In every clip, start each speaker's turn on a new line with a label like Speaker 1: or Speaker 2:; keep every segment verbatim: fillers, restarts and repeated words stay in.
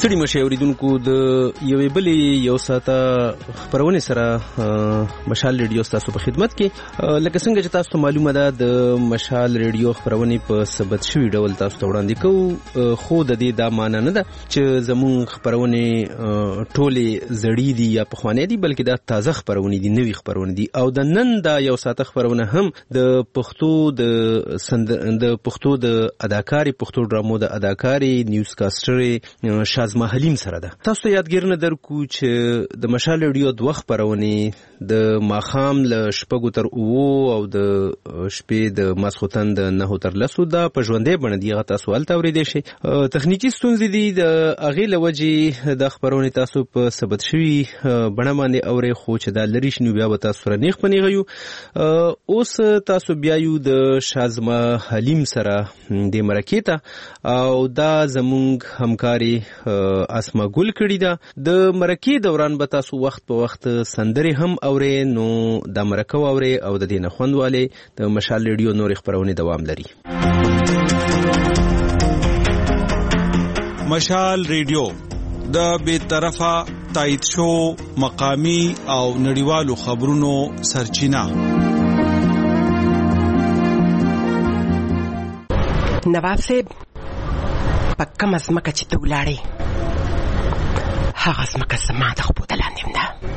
Speaker 1: ستړي مشه اوریدونکو د یوې بلې یو ساعته خبرونه سره مشال ریډیو تاسو په خدمت کې. لکه څنګه چې تاسو ته معلومه ده د مشال ریډیو خبرونه په ثبت شوی ډول تاسو ته وړاندې کوو، خو د دې دا معنی نه ده چې زموږ خبرونه ټولې زړې دي یا پخوانۍ دي، بلکې دا تازه خبرونه دي، نوې خبرونه دي. او د نن دا یو ساعته خبرونه هم د پښتو د سند د پښتو د اداکاری پښتو ډرامو د اداکاری نیوز کاستر شازما حلیم سره ده. تاسو ته یادګیر نه درکو چې د مشال ریډیو دوه خبرونه د ماخام له شپږو تر اوو او د شپې د ماسخوتن د نهو تر لسو ده په ژوندۍ بڼه دي. هغه تاسو هلته اورېدی شئ. تخنیکي ستونزې دي د هغې له وجې د خبرونې تاسو په ثبت شوي بڼه باندې اورئ، خو چې دا لرې شي نو بیا به تاسو سره نیغ په نیغه یو. اوس تاسو بیا یو د شازما حلیم سره د مرکې ته، او دا زمونږ همکاري اسما ګل کړي ده. د مرکې دوران به تاسو وخت په وخت سندرې هم اورئ، نو دا مرکه واورئ او د دې نه خوند والئ. د مشال ریډیو نورې خبرونې دوام لري.
Speaker 2: مشال ریډیو د بې طرفه تایید شو مقامی او نړیوالو خبرونو سرچینه.
Speaker 3: نواب صاحب پکه مزمکه چې ته ولاړې هغه زمکه زما د خپو د لاندې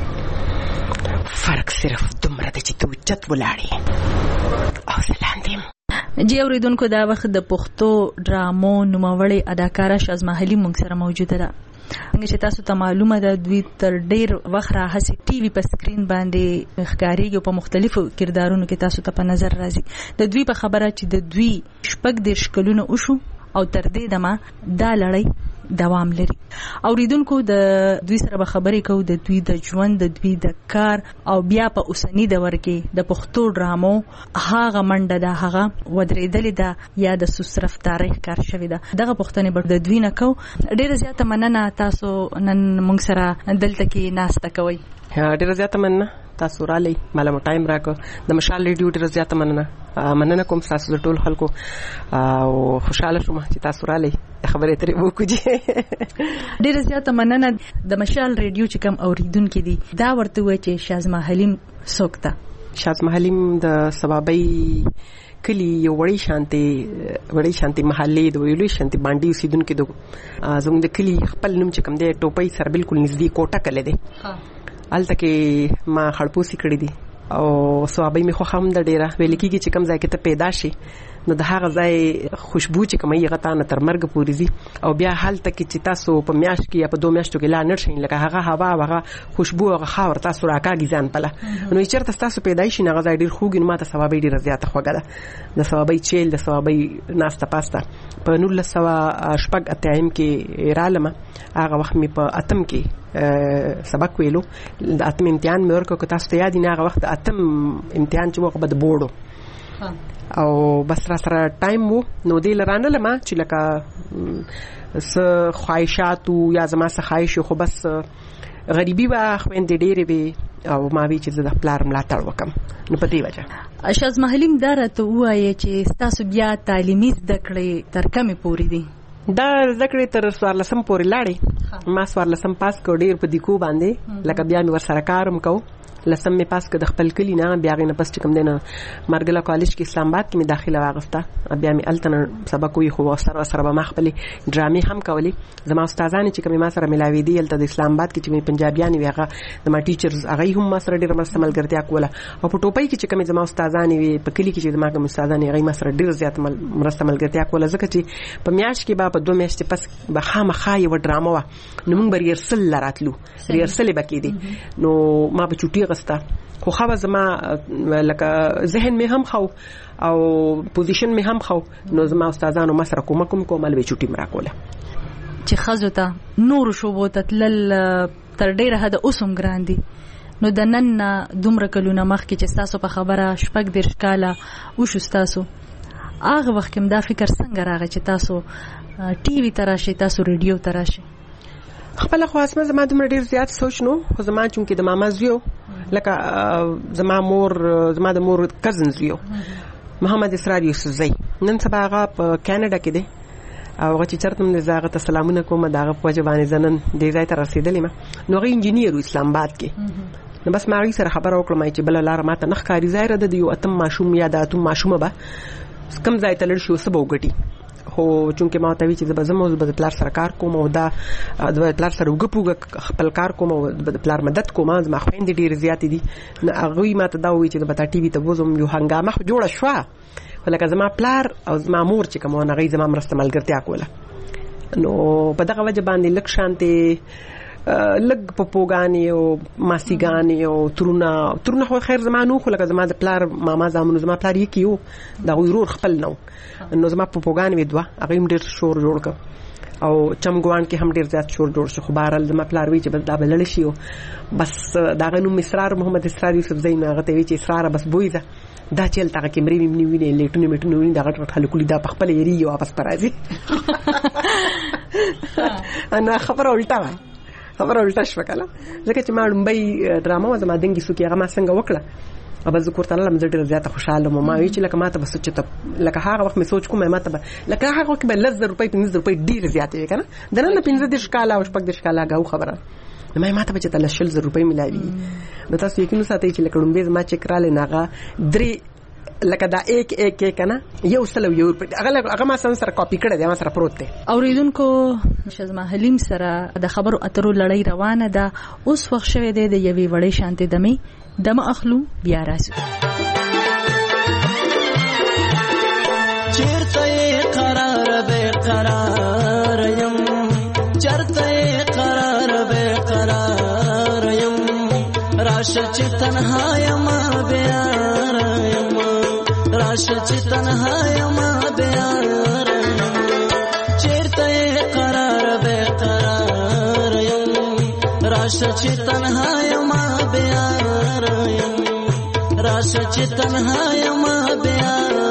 Speaker 3: ده. فرق صرف دومره ده چې ته اوچت ولاړې او زه لاندې یم.
Speaker 4: جی اوریدونکو، دا وخت د پښتو ډرامو نوموړې اداکاره شازما حلیم موږ سره موجوده ده. څنګه چې تاسو ته معلومه ده دوی تر ډیر وخت راهسې ټي وي په سکرین باندې ښکارېږي او په مختلفو کردارونو کې تاسو ته په نظر راځي. د دوی په خبره چې د دوی شپږ دېرش کلونه وشو او تر دې دمه دا لړۍ دوام لري. اوریدونکو، د دوی سره به خبرې کوو د دوی د ژوند، د دوی د کار، او بیا په اوسني دور کې د پښتو ډرامو هغه منډه ده، هغه ودرېدلې ده یا د سوسرف تاریخ کار شوی ده. دغه پوښتنې به د دوی نه کوو. ډېره زیاته مننه تاسو نن موږ سره دلته کې ناسته کوئ.
Speaker 3: ډېره زیاته مننه تاسو رالی مالا مو ټایم راکړ. د مشال ریډیو ډېره زیاته مننه مننه کوم تاسو د ټول خلکو او خوشاله شوم چې تاسو رالی خبرې ترې وکړو.
Speaker 4: ډېره زیاته مننه. د مشال ریډیو چې کوم اوریدونکي دي دا ورته وایي چې شازما حلیم څوک ده؟
Speaker 3: شازما حلیم د سبابۍ کلی یو وړی شانتي وړی شانتي محلې د ویلوي شانتي باندې اوسیدونکو د زموږ د کلی خپل نوم چې کوم دی ټوپۍ سره بالکل نږدې کوټه کلی دی. هلته کې ما خړپوسي کړي دي او صحابه می خو هم د ډیره ویل کېږي چې کوم ځای کې ته پیدا شي نو د هغه ځای خوشبو چې کومه یې غته نه تر مرګ پورې زی او بیا هلته کې چې تاسو په میاشت کې یا په دوه میاشتو کې لا نرشین لکه هغه هوا هغه خوشبو هغه خاور تاسو راکاږي ځان پله نو چیرته تاسو پیدا شي نه غځای ډیر خوږ نو ماته ثواب ډیر زیاته خوګه ده د ثوابي چیل د ثوابي ناسته پاستا په نول سوا شپږ اتایم کې رالمه هغه وخت می په اتم کې سبق ویلو د اتم امتحان مې ورکو که تاسو ته یاد نه هغه وخت اتم امتحان چې وخت بد بورډو او بس را سره ټایم وو نو دی لرانه لما چې لکه س خواهشات یا زما څه خواهش خو بس غریبي وا خويندې ډېرې وي او ما وی چې زه د پلار ملاتړ وکم نو په دې وجه
Speaker 4: شازما حلیم دره ته وایي چې تاسو بیا تعلیمي زده کړې تر کومه پوری دي
Speaker 3: دا ذکر تر سوارلسم پورې لاړې ما سوارلسم پاس کو ډیر په دیکو باندې لکه بیا مې ور سره کارم کو لسم می پاس کړ د خپل کلی نه بیا غینه پس کوم دینه مرګلا کالج کې اسلام آباد کې می داخله واغسته بیا می التن سبق وی خو سره سره ما خپل ډرامې هم کولی زما استادان چې کوم ما سره ملاوي دي الته د اسلام آباد کې چې می پنجابیان وی هغه د ما ټیچرز هغه هم ما سره ډیر مرسته ملګرتیا کوله او په ټوپۍ کې چې کوم زما استادان وی په کلی کې چې زما کوم استادان هغه ما سره ډیر زیات مرسته ملګرتیا کوله ځکه چې په میاش کې با په دوه میاشتې پس به خامخا یو ډرامه وا نو موږ بر ریرسل راتلو ریرسل بکې دي نو ما په چوټي خو خو زما لکه ذهن می هم خو او پوزیشن می هم خو نو زما استادانو مسره کوم کوم کومل به چټي مرا کوله
Speaker 4: چې خزو ته نور شو بوت تل تر ډیره هدا اوسم ګراندي نو د نن دومره کلونه مخ کې چې تاسو په خبره شپږ ډیر کاله او شو تاسو هغه وخت کې دا فکر څنګه راغی چې تاسو ټي وي تراشي تاسو ریډیو تراشي
Speaker 3: خپل خو اسمه زما دومره ډیر زیات سوچ نو خو زما چون کې د ماما زیو لکه زما مور زما د مور کزن زیو محمد اسرار یوسفزی نن سبا هغه په کاناډا کې دی او هغه چې چرته مې زاغه ته سلامونه کوم داغه په وجبانې زنن دې ځای ته رسیدلې ما نو هغه انجینیر اسلام آباد کې نو بس ما سره خبر وکړم چې بل لار ماته نخ کاری ظاهر ده یو اتم ماشوم یا د اتم ماشومه به کم ځای ته لړ شو سبو غټي خو چونکه ما ته وی چې زبر زموږ د پلار سره کار کوم او دا د پلار سره وګپوګ خپل کار کوم او د پلار مدد کوم ما خويند ډیر زیات دي هغه ما ته دا وی چې د بتا ټي وي ته وزم یو هنګامه جوړه شو ولکه زما پلار او زما مور چې کوم نه غي زما مرسته ملګرتیا کوله نو په دغه وجه باندې لک شانتي لګ پپوګانی او ماسیګانی او ترونه ترونه خو خیر زمانو خو لکه زما د پلار ماما زمانو زما پلار یې کیو دا ورور خپل نو نو زما پپوګانی ودوا هغه هم ډیر شور جوړ ک او چمګوان کې هم ډیر زیات شور جوړ شو خو بهرال زما پلار وی چې بس دا بلل شي بس دا غنو مسرار محمد اسرار یوسف زین هغه ته وی چې اسرار بس بویزه دا چل تا کې مری مې ویني لیټونه میټونه ویني دا غټ خلکو دا خپل یری یو واپس پرازي انا خبره الټا خبره الټا شو کله ځکه چې ما لومبي ډراما زما دنګي سو کې هغه ما څنګه وکړه ابا ذکر تعالی لم زړه زیاته خوشاله مو ما وی چې لکه ما ته بس چې ته لکه هغه وخت مې سوچ کوم ما ته لکه هغه وخت به لز روپۍ پنځه روپۍ ډیر زیاته کنه دنه پنځه د شکاله او شپږ د شکاله غو خبره ما ما ته به چې تل شل زر روپۍ ملاوي نو تاسو یقین ساتئ چې لکه لومبي ما چې کراله ناغه درې لکه دا ایک ایک ایک کنه یو سلو یو هغه هغه ما سره کاپی کړی دی ما سره پروت دی
Speaker 4: اوریدونکو شزما حلیم سره د خبرو اترو لړۍ روانه ده اوس وخت شوه دی د یوې وړې شانتي دمه دمه اخلو بیا راسو
Speaker 5: چیرته قرار به قرار یم چرته قرار به قرار یم راشه چې تنها یم بیا راشه چې تنها یم بیا چیرته قرار به قرار یم راشه چې تنها یم بیا راشه چې تنها یم بیا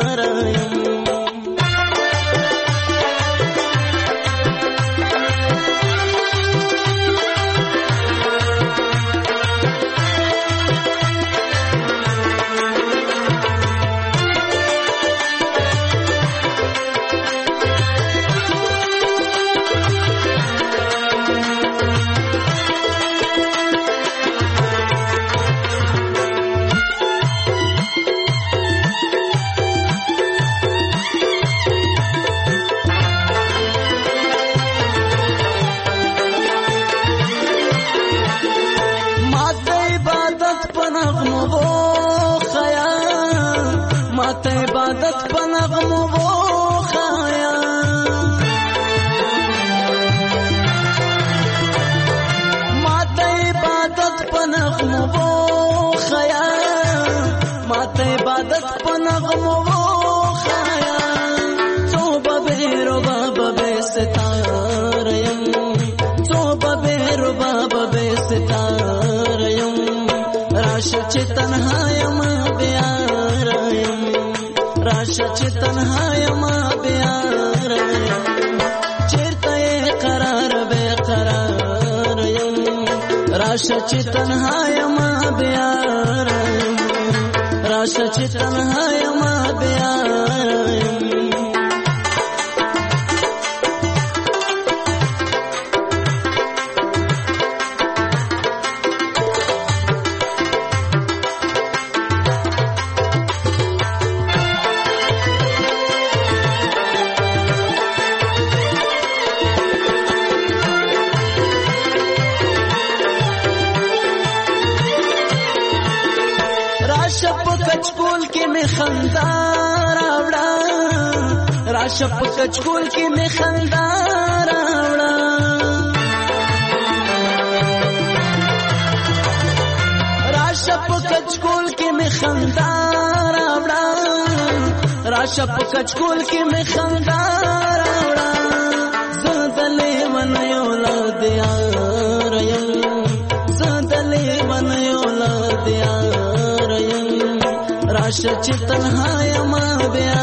Speaker 5: راشه چې تنها یم بیا راشه چې تنها یم بیا راشه په کچکول کې می خندا راوړه راشه په کچکول کې می خندا راوړه راشه په کچکول کې می خندا راوړه زدلې من یو لاد یار یم زدلې من یو لاد یار یم راشه چې تنها یم بیا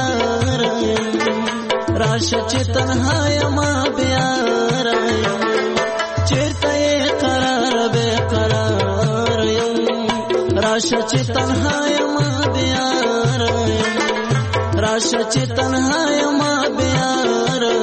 Speaker 5: راشه چې تنها یم بیا چیرته قرار به قرار یم راشه چې تنها یم بیا راشه چې تنها یم بیار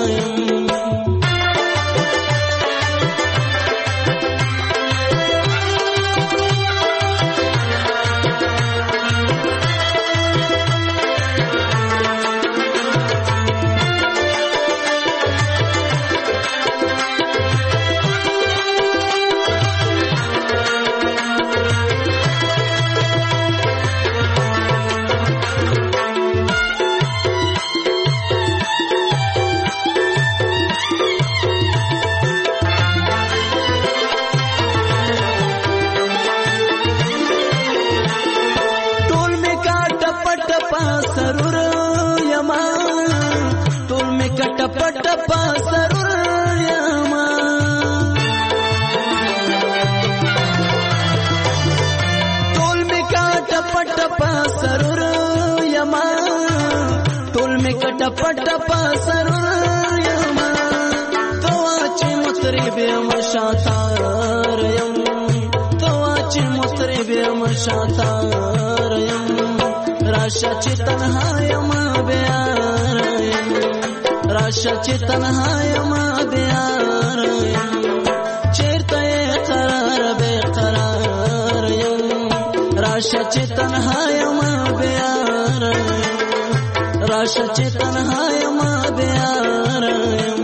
Speaker 5: پټ په سرور یم توا چې مطرب یم شاتار یم توا چې مطرب یم شاتار یم راشه چې تنها یم بیار یم راشه چې تنها یم بیار یم چیرته قرار به قرار یم راشه چې تنها یم بیار یم راشه چې تنها یم بیار یم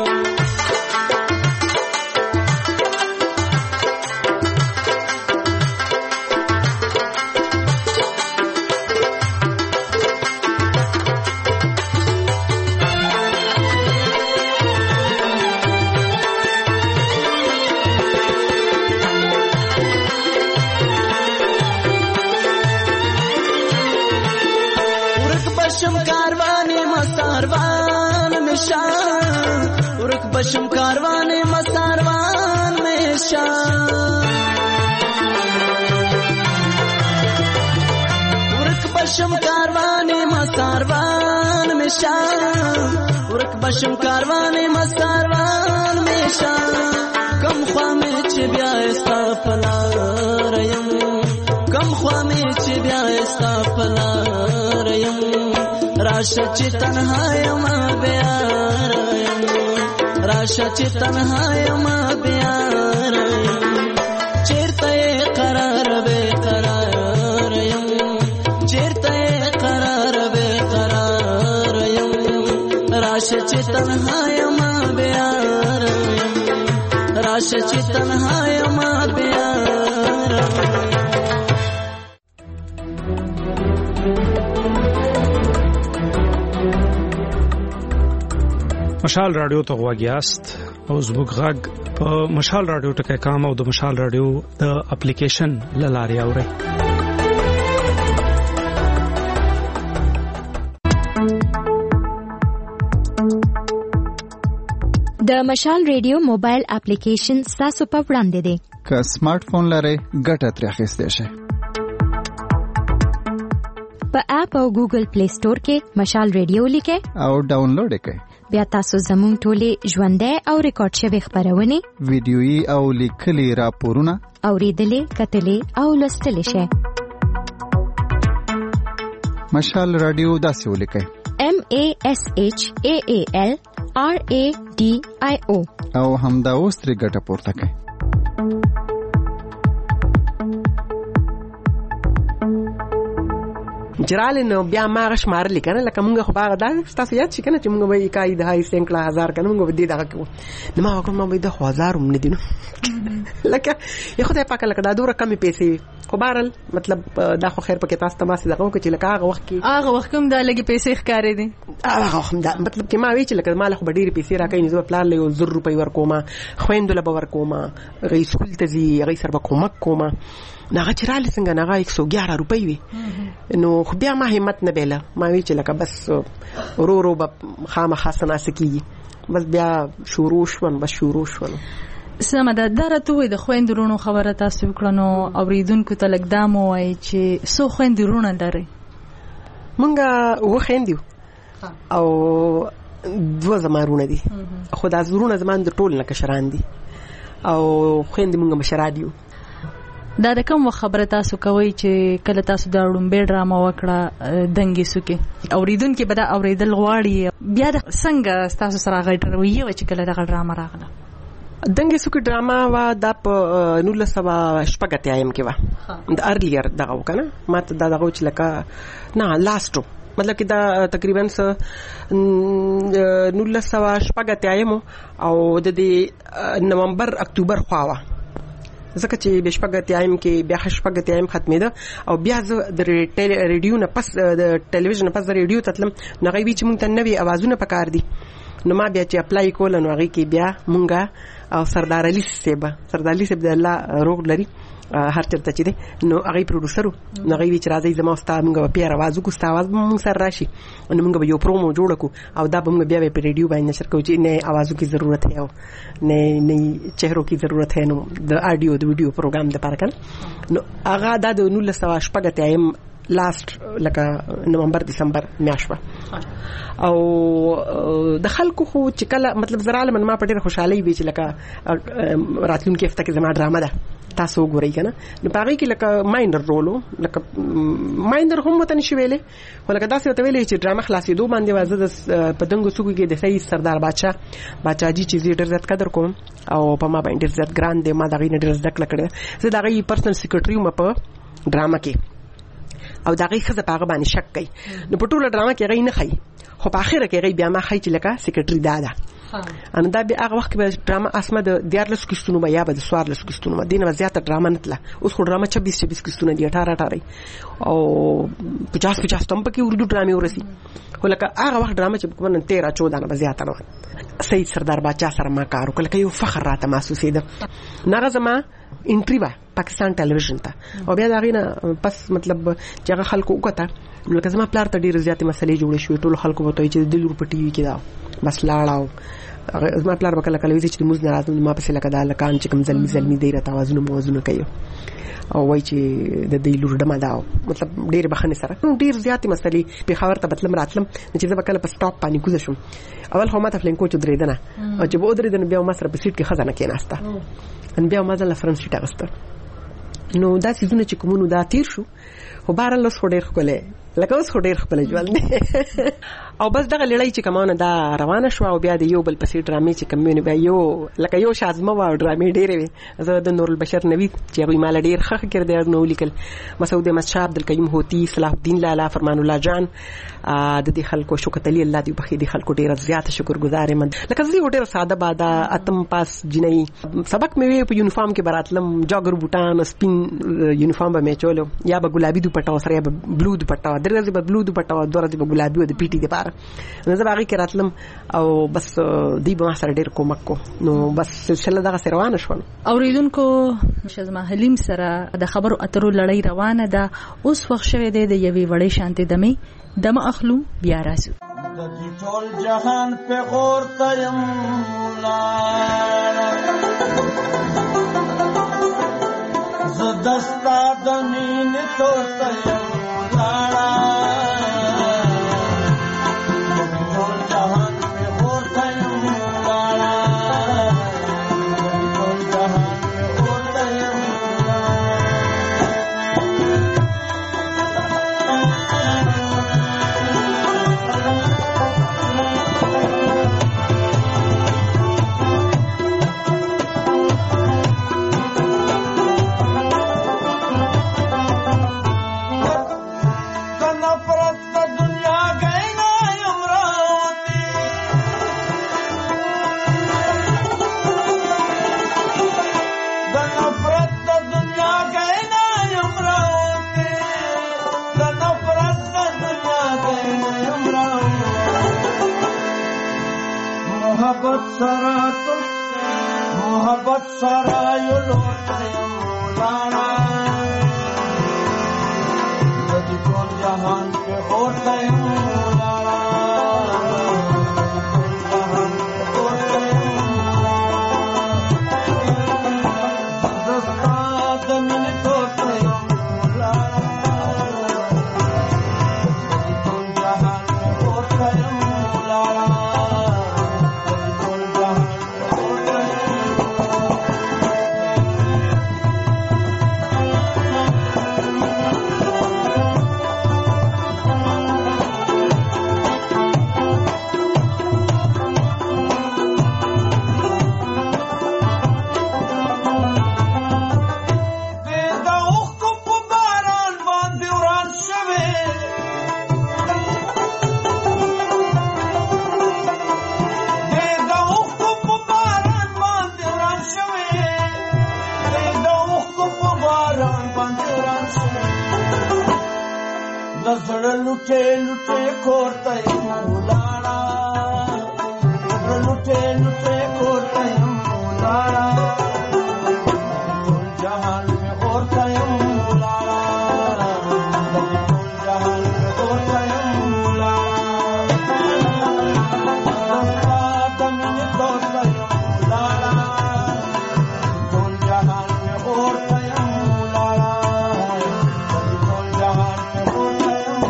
Speaker 5: بشم کاروان مستاروان میں شان ورک بشم کاروان مستاروان میں شان ورک بشم کاروان مستاروان میں شان کم خوا میں چھ بیا استا پلار یم کم خوا میں چھ بیا استا پلار یم راشه چې تنها یم بیار یم راشه چې تنها یم بیار یم چیرته قرار به قرار یم چیرته قرار به قرار یم راشه چې تنها یم بیار یم راشه چې تنها یم بیار یم
Speaker 6: مشال رادیو ته غواګیاست او زموږ غږ په مشال رادیو ټکي کام او د مشال رادیو د اپلیکیشن لاري اوري
Speaker 7: د مشال رادیو موبایل اپلیکیشن تاسو په وړاندې دی
Speaker 8: که سمارټ فون لرئ ګټه ترې اخیستئ شئ
Speaker 7: په اپ او ګوګل پلی سٹور کې مشال رادیو لیکئ
Speaker 8: او ډاونلوډ کړئ
Speaker 7: بیا تاسو زموږ ټولې ژوندۍ او ریکارډ شوی خبرونه
Speaker 8: ویډیويي او لیکلي راپورونه
Speaker 7: اوریدلې کتلې او لوستلې شئ
Speaker 8: مشال رادیو داسې ولیکئ
Speaker 7: M A S H A A L R A D I O
Speaker 8: او همدا اوس ترې ګټه پورته کړئ
Speaker 3: جرال نو بیا ما غش مارلی کنه لکه مونږ خو باغ دا تاسو یاد شي کنه چې مونږ به کای د هاي سنکلا هزار کنه مونږ به دې دغه کوو نو ما کوم ما به د هزار هم نه دینو لکه یو خدای پاک لکه دا دوره کمی پیسې خو بارل مطلب دا خو خیر پکې تاسو تماسي دغه چې لکه هغه وخت کې
Speaker 4: هغه وخت کوم دا لګي پیسې ښکارې دي
Speaker 3: هغه هم دا مطلب چې ما وی چې لکه مال خو ډېری پیسې راکې نه زو پلان له زر روپۍ ورکوما خويندل به ورکوما غي سکول ته زی غي سر به کومک کوما ناغه چرال څنګه ناغه یک سو ګیارہ روپۍ وي نو خو بیا ما همت نه بیله ما وی چې لکه بس ورو ورو به خامخا سناس کیږي بس بیا شروع شون بس شروع شون
Speaker 4: سمه ده درته وي د خويندرونو خبره تاسو وکړنو اوریدونکو ته لګدامو وای چې سو خويندرونه لري
Speaker 3: مونږه و خويندو او دوه زمارونه دي خو دا زرونه زمان د ټول نه کشران دي او خويند مونږه مشرادیو
Speaker 4: دا د کوم خبره تاسو کوي چې کله تاسو دا وړومبې ډرامه وکړه دنګې سکه اوریدونکو به دا اوریدل غواړي بیا د څنګه تاسو سره غږ رویه و چې کله دا ډرامه راغله
Speaker 3: دنګې سکه ډرامه وا د په نولس سوه شپږ اتیا کې و د ارلیئر دغه وکنه ماته دا دغه چې لکه نه لاسټو مطلب کې دا تقریبا نولس سوه شپږ اتیا او د دې نومبر اکتوبر خوا ځکه چې د شپږ اتیایم کې بیا شپږ اتیایم ختمېده او بیا زه د ریډیو نه پس د ټلویزیون نه پس د ریډیو ته تلم نو هغوی وی چې مونږ ته نوي اوازونه پکار دي نو ما بیا چې اپلای کول نو هغې کې بیا مونږه او سردار علي صاحب سردار علي صاحب د الله روغ لري هر چرته چې دی نو هغې پروډوسر نو هغې وی چې راځئ زما ستا مونږ به بیا اواز وکړو ستا اواز به مونږ سره راشي نو مونږ به یو پرومو جوړه کړو او دا به مونږ بیا په ریډیو باندې نشر کوو چې نئے آوازوں کی ضرورت ہے او نئے نئی چہروں کی ضرورت ہے نو د آډیو د ویډیو پروګرام دپاره کنه نو هغه دا د نولس سوه شپږ اتیایم لاست لکه نومبر دسمبر میاشت او د خلکو خو چې کله مطلب زراله من ما په ډېره خوشحالۍ وي چې لکه راتلونکي هفته کې زما ډرامه ده تاسو وګورئ کنه نو پاره کې لکه ماینر رولو لکه ماینر هم وته نشي ویلې ولکه داسې وته ویلې چې ډرامه خلاصېدو باندې وازه د پدنګو سوګو کې د سید سردار بادشاه بادشاه جی چې ډېر زیات قدر کوم او په ما باندې ډېر زیات ګران دی ما دغه نه ډېر زده کړه زه دغه پرسنل سیکریټری م په ډرامه کې او دغه خزه په هغه باندې شک کوي نو په ټوله ډرامه کې غي نه خي خو په اخره کې غي بیا ما خي چې لکه سیکریټری دا ده ان دا به هغه وخت کې ډرامه اسمه د دیارلس کیستونو ما یا به د سوارلس کیستونو ما دینه زیاته ډرامه نتله اوس خو ډرامه چھبیس چھبیس کیستونه دي اٹھارہ اٹھارہ او پچاس پچاس تم پکې اردو ډرامې ورسي ولکه هغه وخت ډرامه چې کوم تیرہ چودہ نه زیاته نه سید سردار بادشاه سره ما کار وکړ یو فخر راته محسوسېده ناغه زما انټری وا پاکستان ټلویزیون ته او بیا دا غینه پس مطلب چې هغه خلکو وکړه لکه زما پلار ته ډېر زیاتې مسلې جوړې شوې ټول خلکو وته چې د لور په ټي وي کې دا بس لاړاو زما پلار وکړه کله وی چې موږ نه راځو ما پسې لکه دا لکان چې کوم زلمی زلمی دی راته وازونه موازونه کوي او وای چې د دې لور ډما داو مطلب ډېر بخنه سره ډېر زیاتې مسلې په خبر ته بتلم راتلم چې زه وکړه په سټاپ باندې کوز شم اول خو ما ته فلنکو چې درې دنه او چې به درې دنه بیا ما سره په سیټ کې خزانه کېناسته ان بیا ما ځل فرنس سیټ اغسته نو دا سيزونه چې کومونو دا تیر شو خو بهر الله سو ډېر خپله لکه اوس ډېر خپل ژوند او بس دغه لړۍ چې کومه دا روانه شو او بیا د یو بل پسې ډرامې چې کومونه بیا یو لکه یو شازمه و ډرامې ډېرې وي زه د نور البشر نوید چې هغه مال ډېر ښه کړ دی نو لیکل مسعود احمد شاه عبدالقیوم هوتی صلاح الدین لالا فرمان الله جان د دې خلکو شوکت علي الله دې بخي دې خلکو ډېر زیات شکرګزار یم لکه زه ډېر ساده بادا اتم پاس جنۍ سبق مې په یونیفارم کې براتلم جاګر بوټان سپین یونیفارم به مې چولو یا به ګلابي دوپټه سره یا به بلو دوپټه درځي به بلو دوپټه او درځي به ګلابي او د پی ټي لپاره نو زه باغی کې راتلم او بس دی به ما سره ډېر کومک کو نو بس سلسله دغه سره روانه شول
Speaker 4: اوریدونکو شزما حلیم سره د خبرو اترو لړۍ روانه ده اوس وخت شوه دی د یوې وړې شانتي دمه دم اخلو بیا راسو
Speaker 5: د ټول جهان په غور تیم ز دستا د مين تور تیم محبت سرا تو محبت سرا یو لوټه مولانا د ټول جهان په هوټه مولانا جهان هوټه دستا د من ټوټه مولانا د ټول جهان په هوټه مولانا دزړه لټه لټه کوته مولانا دزړه لټه لټه کوته مولانا ټول جهان میں اورته مولانا ټول جهان میں اورته مولانا تمن توته مولانا ټول جهان میں اورته مولانا ټول جهان میں اورته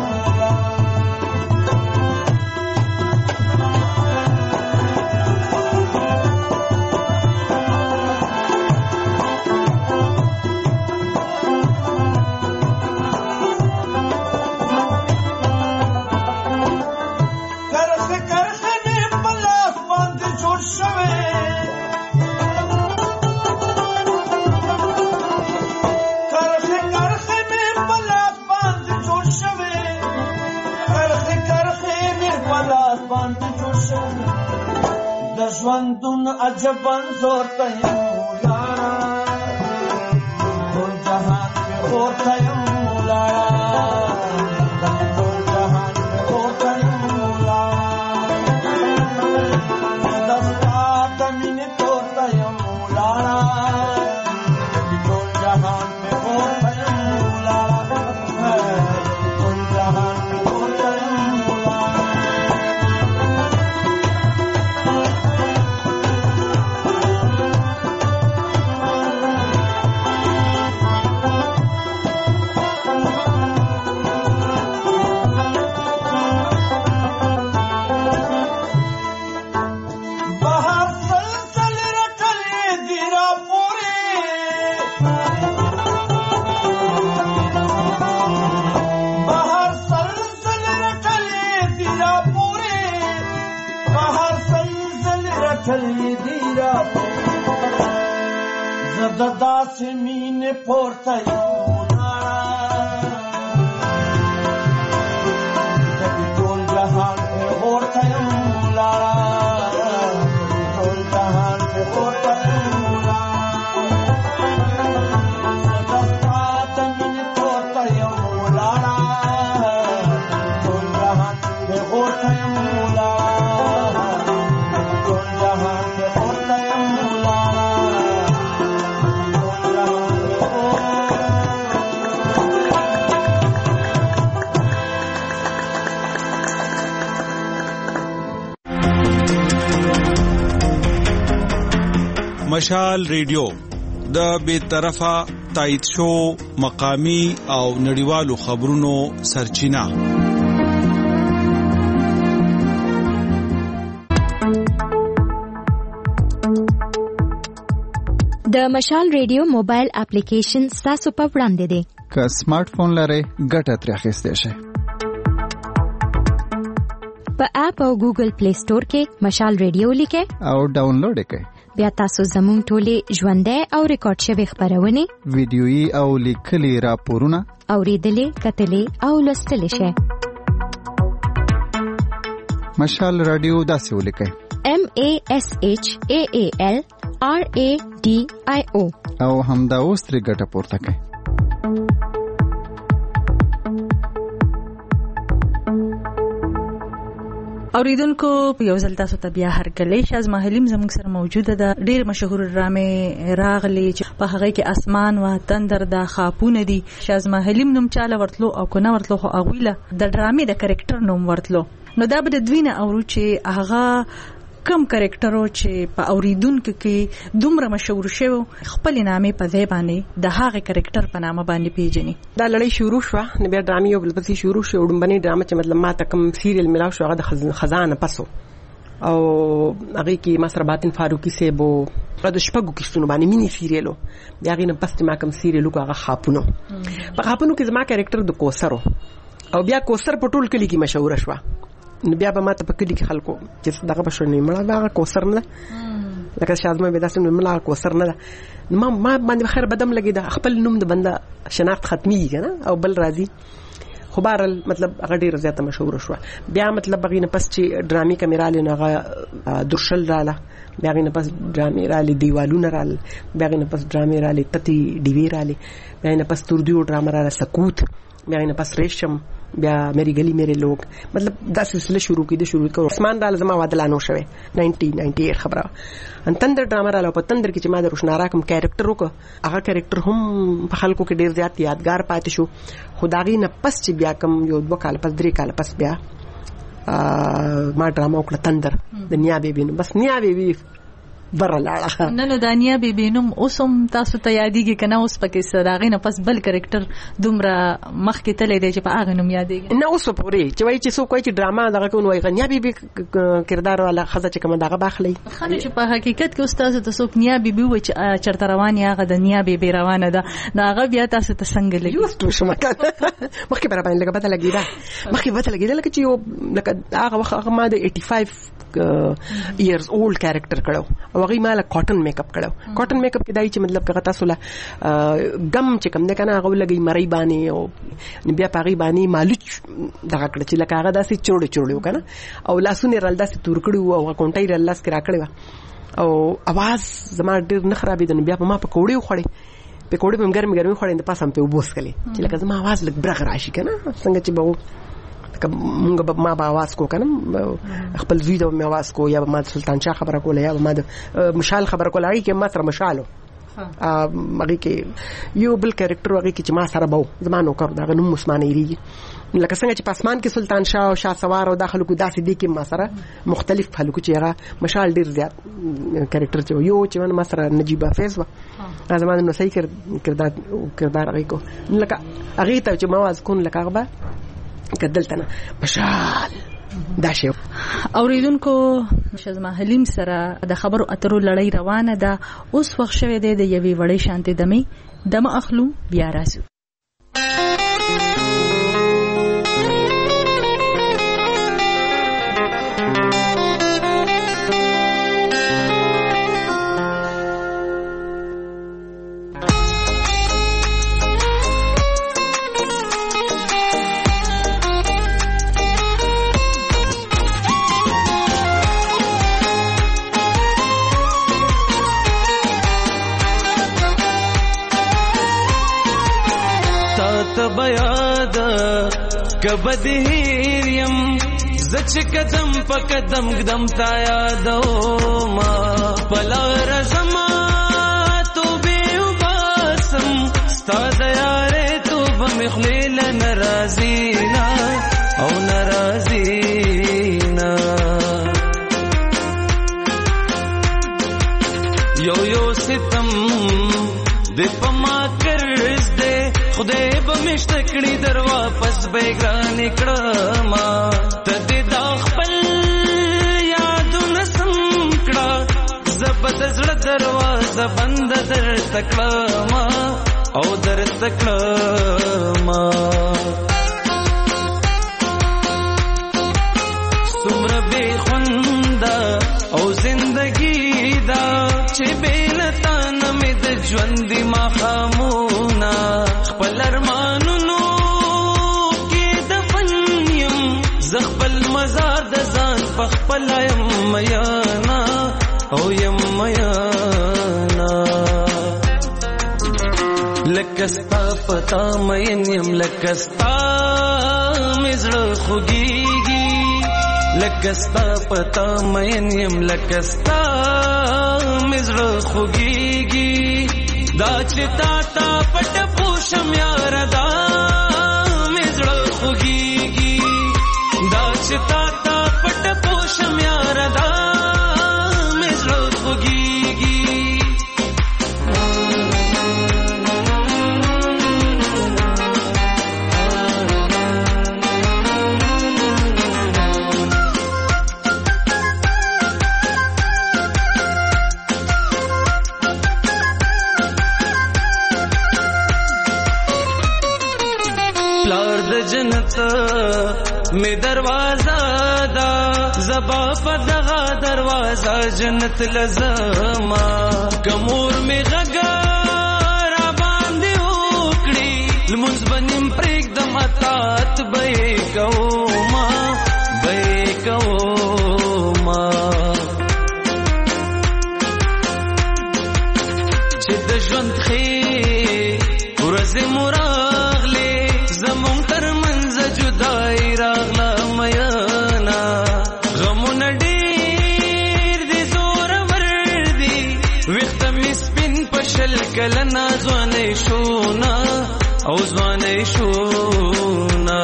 Speaker 5: دشوندون عجباً زورتا ہے مولانا دل جہان میں ہوتا ہے مولانا دل جہان میں ہوتا ہے مولانا دستات من توتا ہے مولانا دل جہان میں ہوتا ہے مولانا دل جہان میں ہوتا ہے مولانا زددا سے مین پورتا مولانا ټول جهان میں اورتا مولانا ټول جهان میں اورتا مولانا زددا تمن پورتا مولانا ټول جهان میں اورتا مولانا ټول جهان میں اورتا مولانا
Speaker 2: مشال ریډیو د بے طرفه تایید شو مقامی او نړیوالو خبرونو سرچینه
Speaker 7: د مشال ریډیو موبایل اپلیکیشن تاسو په وړاندې دی
Speaker 8: که سمارټ فون لرئ ګټه ترې اخیستی شئ
Speaker 7: په اپ او ګوګل پلی سٹور کې مشال ریډیو لیکئ
Speaker 8: او ډاونلوډ یې کړئ
Speaker 7: بیا تاسو زموږ ټولې ژوندۍ او ریکارډ شوې خبرونه
Speaker 8: ویډیويي او لیکلي راپورونه
Speaker 7: اوریدلې کتلې او لوستلې شئ
Speaker 8: مشال رادیو داسې ولیکئ
Speaker 7: M A S H A A L R A D I O
Speaker 8: او همدا اوس ترې ګټه پورته کړئ
Speaker 4: اوریدونکو یو ځل تاسو ته بیا هرکلی شازما حلیم زموږ سره موجوده ده ډېر مشهور ډرامې راغلي چې په هغه کې اسمان و تندر د خاپونه دي شازما حلیم نوم چاله ورتلو او کنه ورتلو خو اغویله د ډرامې د کریکټر نوم ورتلو نو دا به د دوی نه اورو چې هغه کم کریکټرو چې په اوریدونکو کې دومره مشهور شوی خپل نامې په ځای باندې د هغه کریکټر په نامه باندې پیژني
Speaker 3: دا لړۍ شروع شو نو بیا ډرامې یو بل پسې شروع شو وډمبني ډرامه چې مطلب ما ته کم سیریل ملاو شو هغه د خزانه پسو او هغه کې ما سره باطن فاروقي سیبو د شپږو کیسونو باندې مینی سیریلو بیا هغه نه پسته ما کم سیریلو هغه خاپونو په خاپونو کې زما کریکټر د کوثر او بیا کوثر په ټول کلی کې مشهور شو بیا به ماته په کلی کې خلکو چې دغه بشونی مړه دا کوثر نه لکه شازمه به داسې مړه کوثر نه ما ما باندې خیر بدم لګي دا خپل نوم د بنده شناخت ختمي کنه او بل راضي خو بهرل مطلب هغه ډیر زیاته مشهور شو بیا مطلب بغینه پس چې ډرامي کیمرالې نه درشل رااله بیا غینه پس ډرامي رالي دیوالونه رال بیا غینه پس ډرامي رالي پتی ډیوی رالي بیا غینه پس تردیو ډرامه رااله سکوت بیا نه پس ریشم بیا میری گلی میرے لوگ مطلب دا سلسله شروع کی د شروع کړو اسمان را لازم وادلانو شوه نائنٹین نائنٹی ایٹ خبره ان تندر ډرامه را په تندر کې چې ما د روشنارا کوم کریکټر وک هغه کریکټر هم په خلکو کې ډیر زیات یادګار پاتې شو خدایي نه پس چې بیا کوم یو دوه کال پس درې کال پس بیا ما ډرامه وکړه تندر د نیا بیبي بس نیا بیبي برلاړه
Speaker 4: نن نو دانیا بیبي نوم اوسم تاسو ته یادېږي کنه اوس پکې صداغې نه پس بل کریکټر دومره مخ کې تللی دی چې په هغه نوم یادېږي
Speaker 3: نه اوس پورې چې وایي چې څوک وایي چې ډراما دغه کوم وایي غنیا بیبي کردار والا خزه چې کوم دغه باخلی
Speaker 4: خنه چې په حقیقت کې استاد ته څوک نیا بیبي و چې چرته روان یا هغه د نیا بیبي روانه ده دا هغه بیا تاسو ته څنګه لګي
Speaker 3: یو څه شمه مخکې پر باندې لګه پته لګیدا مخکې پته لګیدا لکه چې یو لکه هغه وخت هغه ما د eighty five years old character کړو او هغه مال کاټن میک اپ کړو کاټن میک اپ کې دای چې مطلب هغه تاسو له غم چې کوم نه کنه هغه لګي مړی باندې او بیا پاغي باندې مالوچ دغه کړ چې لکه هغه داسې چوړې چوړې وکنه او لاسونه رل داسې تور کړو او کونټای رل لاس کې راکړو او आवाज زما ډیر نه خرابې دنه بیا په ما په کوړې وخړې په کوړې په ګرمي ګرمي خړې د پاسم په وبوس کړي چې لکه زما आवाज لګ برغ راشي کنه څنګه چې به مونږ به ما به आवाज کو کنه خپل زوی ته مې आवाज کو یا ما سلطان شاه خبره کوله یا ما مشال خبره کوله هغه کې ما سره مشالو هغه کې یو بل کریکټر هغه کې چې ما سره بو زمانو کړ دا نوم عثماني ریږي لکه څنګه چې پاسمان کې سلطان شاه او شاه سوار او داخلو کو داسې دي کې ما سره مختلف خلکو چې هغه مشال ډیر زیات کریکټر چې یو چې ما سره نجیب حافظ و زمانه نو صحیح کردار کردار هغه کو لکه هغه ته چې ما आवाज کون لکه هغه کدلته نه مشال دا شی
Speaker 4: اوریدونکو شزما حلیم سره د خبرو اترو لړۍ روانه ده اوس وخت شوه دی د یوې وړې شانتي دمه دمه اخلو بیا راځو
Speaker 5: کبدهریم زچ قدم په قدم قدم تا یادو ما پلا رزما تو به وباسم ستاد یاره تو بمخلیل ناراضینا او ناراضینا یو یو ستم د پما کرز دے خدای به مشتکړي در واپس بیگان کړما تدې دا خپل یادونه سم کړه زبد زړه دروازه بند در تکړما او در تکړما څومره بے خوندا او زندگی دا چې بیلتا نمې د ژوند ما خامونا خپل ارمانونو کې دفن یم زخپل مزار د ځان په خپل یم میانا او یم میانا لکستا پتا مین یم لکستا مزړه خوږیږي لکستا پتا مین یم لکستا مزړه خوږیږي دا چې تا تا پټ پوشم یار دا مزړه خوږیږي دا چې تا تا پټ پوشم یار دا مزړه خوږیږي می دروازه دا زبا په دغه دروازه جنت لزما کمور می غګار باندې وکړي لمونځ بنیم پرېګ د ماتات به کوما به کوما چې د ژوند خې ورځ مراغله زمون وای راغلا میانا غمون ډیر دي زور ور دي وخت می سپین پشل کله نازونه شونا او ځوانه شونا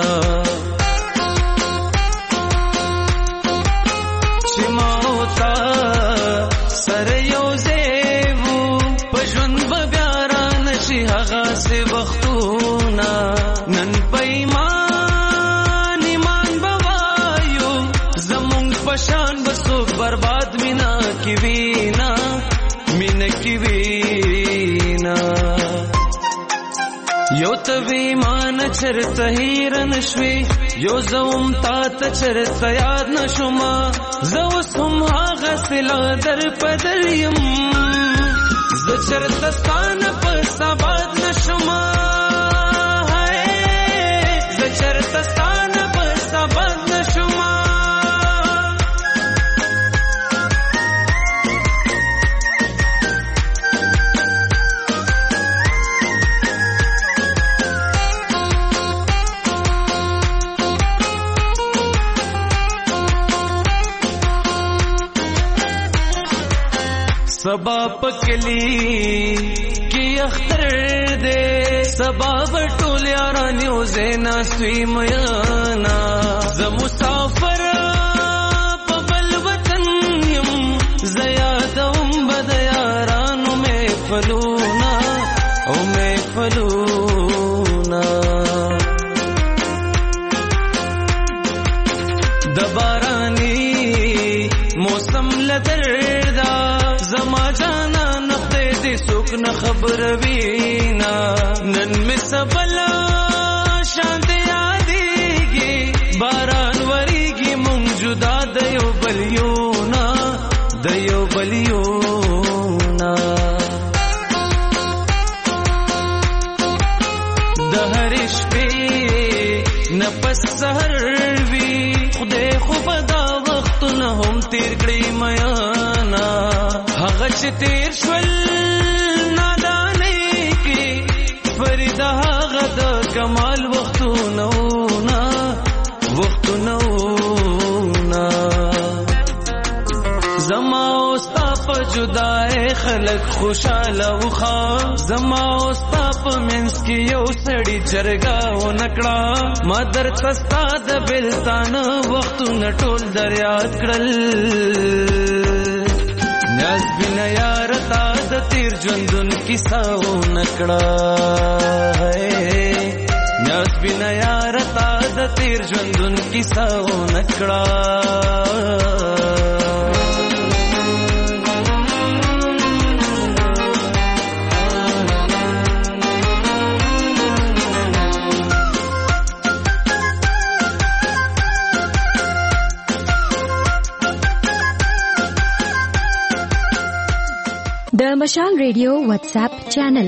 Speaker 5: چې ما وتا سره یو زیو پښون بګارا نشي هغه سي وختونه نن پېمان ایمان بوایو زمون پشان بسو برباد مینا کی وینا مینا کی وینا یو توی مان چرته هیرن شوي یو زوم تا ته چرته یاد نشوما زو سم هغه سلا در پدر يم ز چرته ستان په سباد نشوما ز چرته ستان په سباد نشوما सबा पकली की अख्तर दे सबा बटोल यारानियों ज़ेना सुई मयाना ज़ मुसाफर पबल वतन यम ज़यादम बदयारानु में फलूना ओ में फलूना दबारानी मौसम लदरदा زما جانا نخته دې څوک نه خبر وینا نن می سبلا شان دې یادېږي باران وریږي مونږ جدا د یو بلیونا د یو بلیونا د هر شپې نفس سحر وی خدای خو بدا وختونه هم تیر کړی میانا هغه چې تیر شول نادانې کې فرید هغه د کمال وختونه نا وختونه نا زما اوستا په جدای خلک خوشاله وخا زما اوستا په منس کې یو سړی جرګه و نکړه ما درته ستا د بلتان وختونه ټول دریاد کړل ناز بنا یار تا د تیر ژوندون کیسه و نکړه ناز بنا یار تا د تیر ژوندون کیسه و نکړه
Speaker 7: د مشال ریډیو واتس اپ چینل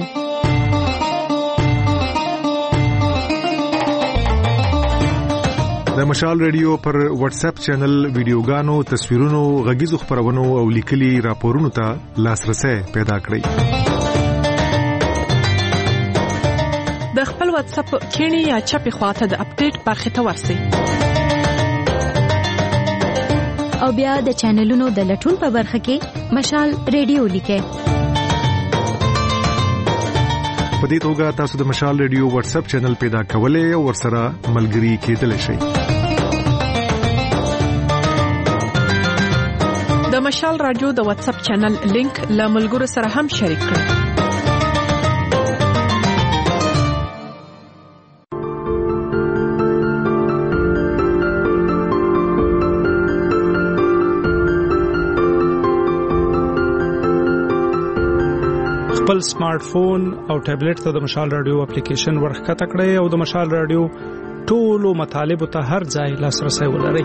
Speaker 9: د مشال ریډیو پر واتس اپ چینل ویډیوګانو تصویرونو غږیزو خبرونو او لیکلي راپورونو ته لاسرسي پیدا کړئ
Speaker 3: د خپل واتس اپ کینی یا چپی خواته د اپډیټ برخه ته ورسئ
Speaker 7: او بیا د چینلونو د لټون په برخه کې مشال ریډیو لیکئ
Speaker 9: په دې توګه تاسو د مشال ریډیو واتس اپ چینل پیدا کولای او ورسره ملګري کېدلی شئ
Speaker 3: د مشال رادیو د واتس اپ چینل لینک له ملګرو سره هم شریک کړئ
Speaker 6: خپل سمارټ فون او ټابلیټ ته د مشال رادیو اپلیکیشن ورخکته کړئ او د مشال رادیو ټولو مطالب ته هر ځای لاسرسي ولرئ.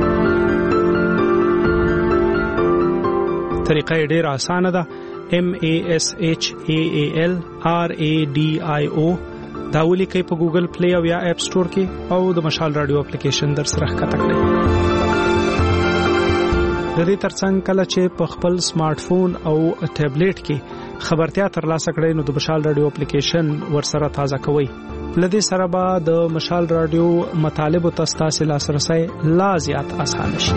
Speaker 6: طریقه ډېره اسانه ده. M A S H A A L R A D I O دا ولیکئ په ګوګل پلی او یا اپ سٹور کې او د مشال رادیو اپلیکیشن در سره ښکته کړئ. د دې ترڅنګ کله چې په خپل سمارټ فون او ټابلیټ کې خبرتیا ترلاسه کړئ نو د مشال رادیو اپلیکیشن ورسره تازه کوئ لدې سره به د مشال رادیو مطالب او تاسو لاسرسي لا زیات اسانه شي.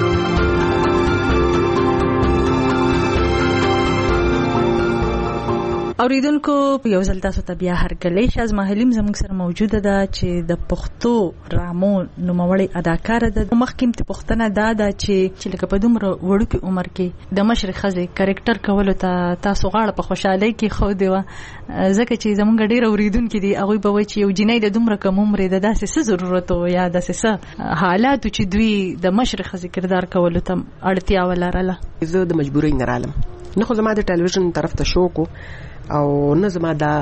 Speaker 4: اوریدونکو یو ځل تاسو ته بیا هرکلی شازما حلیم زموږ سره موجوده ده چې د پښتو ډرامو نوموړی اداکار ده. مخکې ته پښتنه دا ده چې چې لکه په دومره وړوکې عمر کې د مشر خزې کریکټر کولو ته تاسو غاړه په خوشحالۍ کې خو دی و، ځکه چې زموږ ډېر اوریدونکو دي هغه به وایي چې یو جنۍ د دومره کم عمر د داسې څه ضرورت او یا داسې څه حالات چې دوی د مشر خزې کردار کولو ته اړتیا ولرله.
Speaker 3: زه د مجبورۍ نه رالم، نه خو زما د ټلویزیون طرف ته شوق او نه زما دا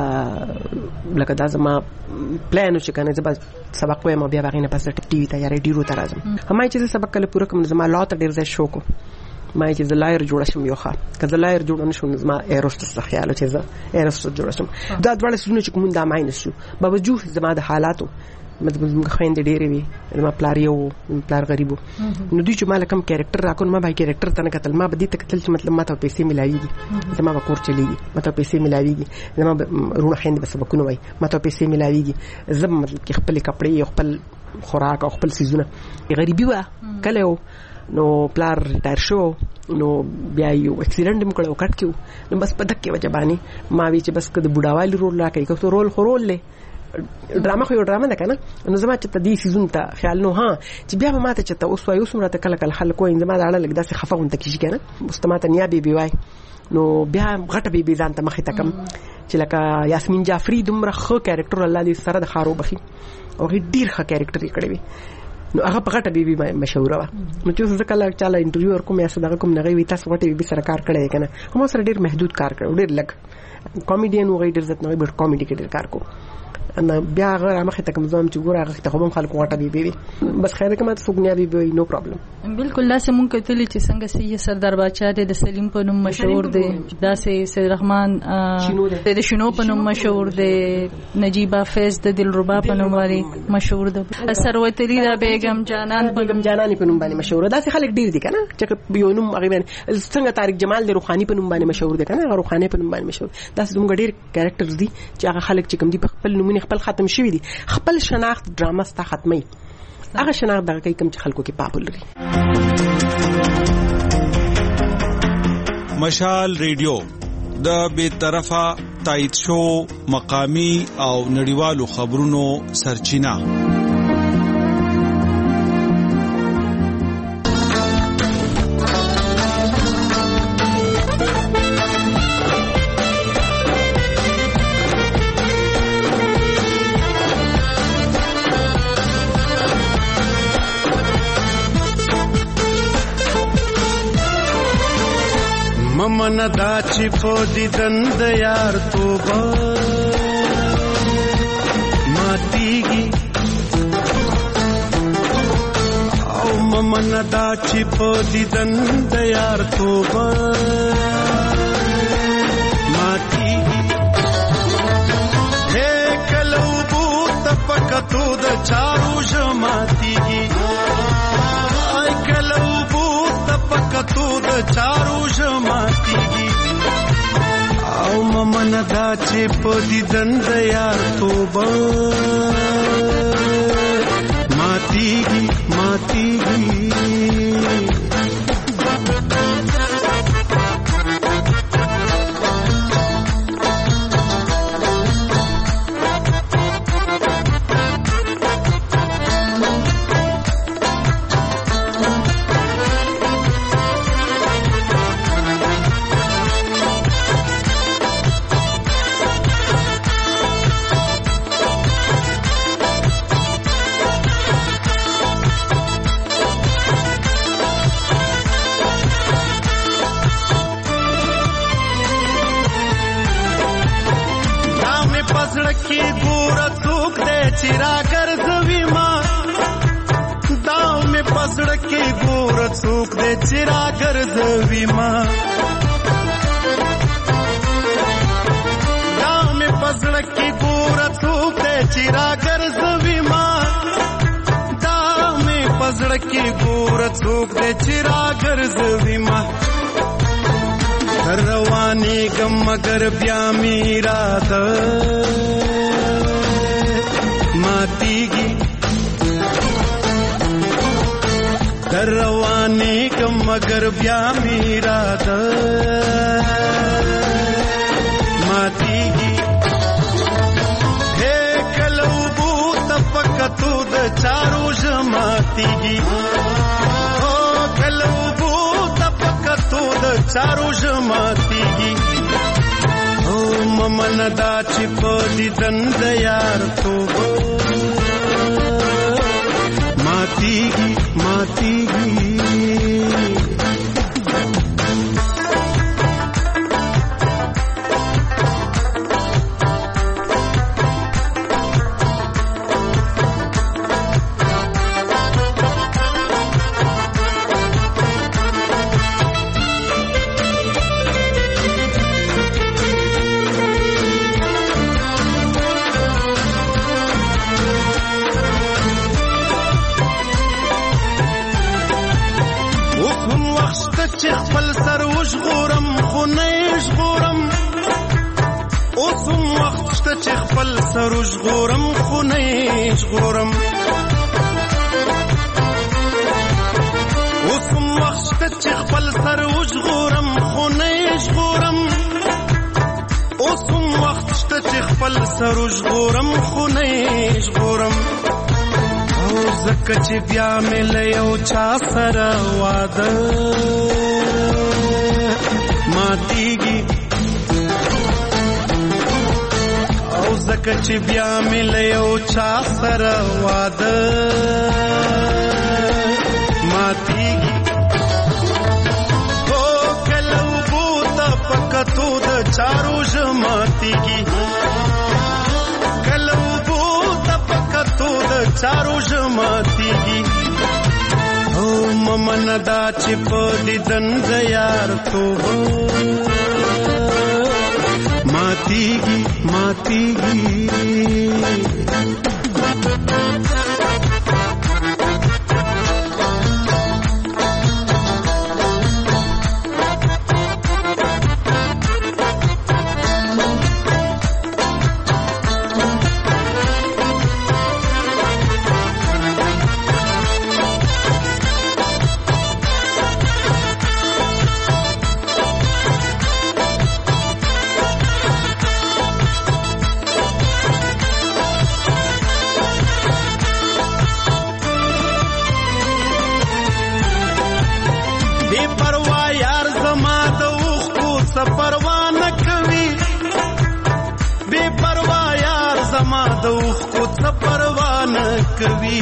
Speaker 3: لکه دا زما پلان چې کنه زما سبق وایم بیا باغې نه پس ټي وي ته یا ریډیو ته راځم. همای چې سبق کله پوره کوم زما لا ته ډیر ځای شوق ما چې زلایر جوړ شم یو ښه کله زلایر جوړ نه شم زما ایروسټس خیال چې زه ایروسټس جوړ شم دا ډول سونه چې کوم دا ماینس شو باوجود زما د حالاتو مطلب خويندې ډېرې وي، ما پلار یو پلار غریبو، نو دوی چې مال کم کریکټر راکون ما به کریکټر ته نه کتل، ما به دې ته کتل چې مطلب ما ته پیسې ملایږي، زما به کور چلیږي، ما ته پیسې ملایږي، زما رونه خويندې به سبقونه وای، ما ته پیسې ملایږي، زم مطلب کې خپل کپڑے خپل خوراک او خپل سيزونه غریبي وا کله یو نو پلار ریټایر شو، نو بیا یو اکسیډنټ هم کړو کټ کیو، نو بس په دکې وجبانی ما وی چې بس کده بډاوالي رول راکې کوم رول خورول له ډرامه خو یو ډرامه ده کنه، نو زما چې ته دې سيزون ته خیال نو ها چې بیا به ماته چې ته اوس وایو سمره ته کله کله خلک وایي زما دا اړه لګ داسې خفه ونته کیږي کنه مستماته نیا بي بي وای، نو بیا غټه بي بي ځان ته مخې تکم چې لکه یاسمین جعفری دومره خو کریکټر الله دې سره د خارو بخي او ډیر ښه کریکټر یې کړی وي، نو هغه په غټه بي بي مشهور و، نو چې زه کله چاله انټرویو ورکوم یا څه دغه کوم نه وي تاسو غټه بي بي سره کار کړی کنه، هم سره ډیر محدود کار کړو، ډیر لګ کامیډین و غیر عزت نه وي بټ کامیډي کې ډیر کار کو انا بیا هغه مخه ته کوم ځم چې ګوره هغه ته هم خلکو غټه بي بي بس خیر کما ته سګنیا بي بي نو پرابلم.
Speaker 4: بالکل لاسه مونږ کتلی چې څنګه سي سردار باچا د سلیم په نوم مشهور دی، داسې سید رحمان د شنو په نوم مشهور دی، نجیبه فیض د دلربا په نوم باندې مشهور دی، سروتلی د بیگم جانان
Speaker 3: بیگم جانان په نوم باندې مشهور، داسې خلک ډیر دي کنه چې یو نوم هغه باندې څنګه طارق جمال د روحاني په نوم باندې مشهور دی کنه، هغه روحاني په نوم باندې مشهور، داسې موږ ډیر کریکټرز دي چې هغه خلک چې کوم دي په خپل نومونه خپل ختم شوی دي، خپل شناخت ډرامه ستا ختمي هغه شناخت دغه کوي کوم چې خلکو کې پاپولري.
Speaker 2: مشال ریډیو د بے طرفه تایید شو مقامی او نړیوالو خبرونو سرچینه.
Speaker 10: من دا چې په دیدن د یار توبه ماتیږي او من دا چې په دیدن د یار توبه ماتیږي هې کلو بوت پکتو د چارو جماتیږي ay کلو بوت پکتو د چارو جماتیږي او ممن دا چې په دیدن د یار توبه ماتیږي ماتیږي. رواني غم مگر بیا میرا د در روانې کم مگر بیا میرا ده ماتیږي هې کله اوبو ته پکتو د چارو ژماتیږي او کله اوبو ته پکتو د چارو ژماتیږي او ممن دا چې په دیدن د یار توبه ماتیږي ماتیږي چې خپل سر وژغورم خو نه ژغورم اوس هم وخت شته چې خپل سر وژغورم خو نه ژغورم اوس هم وخت شته چې خپل سر وژغورم خو نه ژغورم اوس هم وخت شته چې خپل سر وژغورم خو نه ژغورم او زکه چې بیا مې له یو چا سره واده ماتیږي او زکه چې بیا مې له یو چا سره واده ماتیږي او کله اوبو ته پکتو د چارو ژماتیږي کله اوبو ته پکتو د چارو ژماتیږي او ممن دا چې په دیدن د یار توبه ماتیږي ماتیږي کوي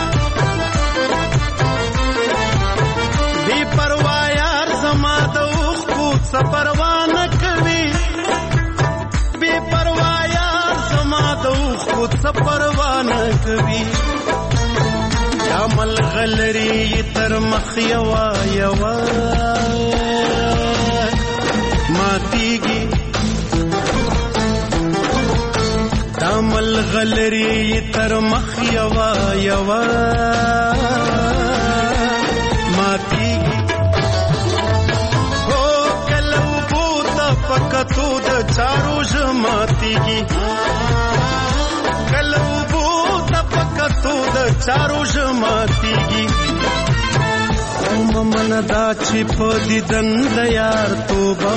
Speaker 10: بے پروا یار زما د اوخ کو سپروانه کوي بے پروا یار زما د اوخ کو سپروانه کوي یا مل غلری تر مخ یوا یوا ماتیږي دامل غلری تر مخ یوا یوا ماتیږي او کلو بوتا پکتو د چارو ژماتیږي کلو بوتا پکتو د چارو ژماتیږي او ممن دا چې په دیدن د یار توبه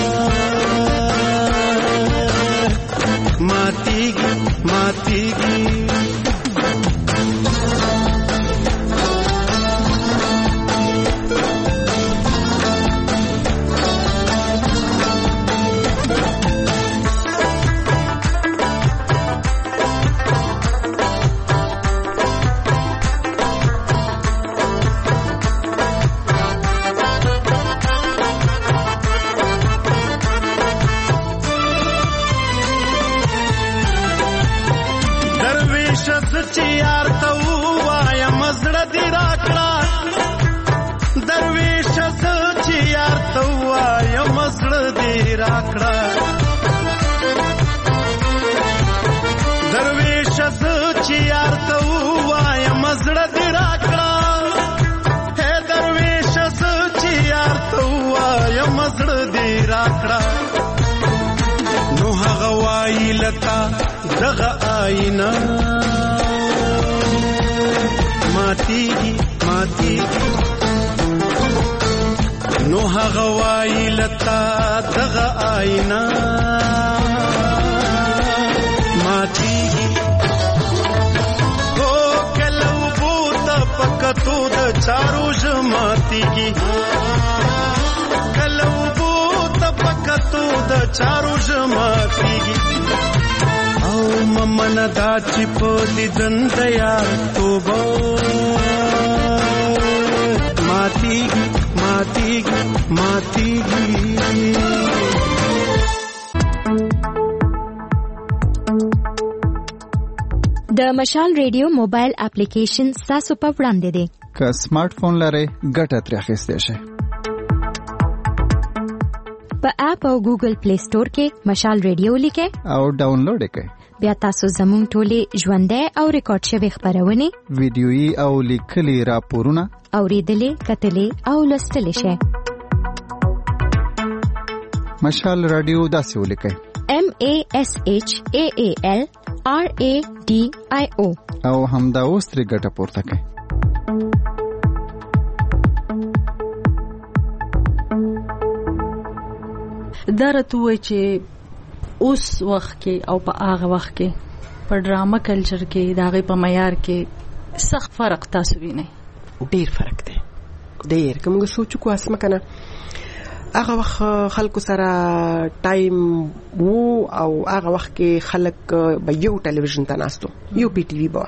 Speaker 10: ماتیږي ماتیږي چې یار ته وایم زړه دې راکړه درویش چې یار ته وایم زړه دې راکړه درویش چې یار ته وایم زړه دې راکړه هې درویش چې یار ته وایم زړه دې راکړه نو هغه وایي لکه دغه آینه ماتیږي ماتيږي نو هغه وای لتا دغه آینا ماتيږي او کلو بوت پکتو د چارو ژماتيږي کلو بوت پکتو د چارو ژماتيږي او ممن دا چې په لیدن د یار توبه ماتيږي ماتيږي ماتيږي
Speaker 7: د مشال ریډیو موبایل اپلیکیشن تاسو په وړاندې دی
Speaker 8: که سمارټ فون لرئ ګټه ترې اخیستی شئ
Speaker 7: په اپ او ګوګل پلی سٹور کې مشال ریډیو لیکئ
Speaker 8: او ډاونلوډ یې کړئ
Speaker 7: بیا تاسو زموږ ټولې ژوندۍ او ریکارډ شوي خبرونه
Speaker 8: ویډیويي او لیکلي راپورونه
Speaker 7: اوریدلې کتلې او لوستلې شئ
Speaker 8: مشال رادیو داسې ولیکئ
Speaker 7: M A S H A A L R A D I O
Speaker 8: او همدا اوس ترې ګټه پورته کړئ
Speaker 4: درته وای چې اوس وخت کې او په هغه وخت کې په ډراما کلچر کې داغه په معیار کې سخت فرق تاسو وینئ
Speaker 3: ډیر فرق دی ډیر کومه سوچ کو اسمه کنه هغه وخت خلکو سره ټایم وو او هغه وخت کې خلک به یو ټلویزیون ته ناستو یو پی ټی وی به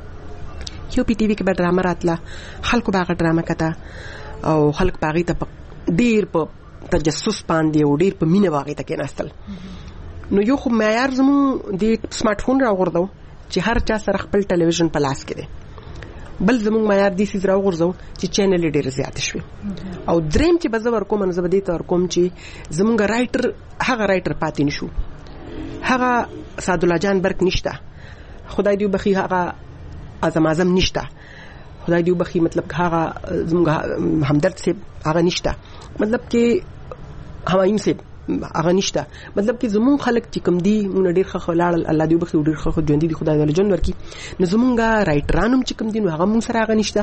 Speaker 3: یو پی ټی وی کې به ډراما راتله خلکو به ډراما کته او خلک باغی ته ډیر په تجسس باندې او ډیر په مینه باغی ته کې ناستل نو یو خو معیار زمو د سمارټ فون راغوردو چې هر چا سره خپل ټلویزیون په لاس کې دی بل زموږ معیار دي سیز راغورځو چې چینل ډېر زیات شوي او دریم چې بزور کوم نه زبدي تر کوم چې زموږ رائټر هغه رائټر پاتې نشو هغه سعد الله جان برک نشته خدای دې وبخي هغه اعظم اعظم نشته خدای دې وبخي مطلب هغه زموږ همدرد سي هغه نشته مطلب کې همایم سي هغه نشته مطلب کې زمون خلک چې کم دي مونږ ډیر ښه خلال الله دې وبخي ډیر ښه ژوند دي خدای دې جن ورکی نو زمونږه رائټرانم چې کم دي نو هغه مونږ سره هغه نشته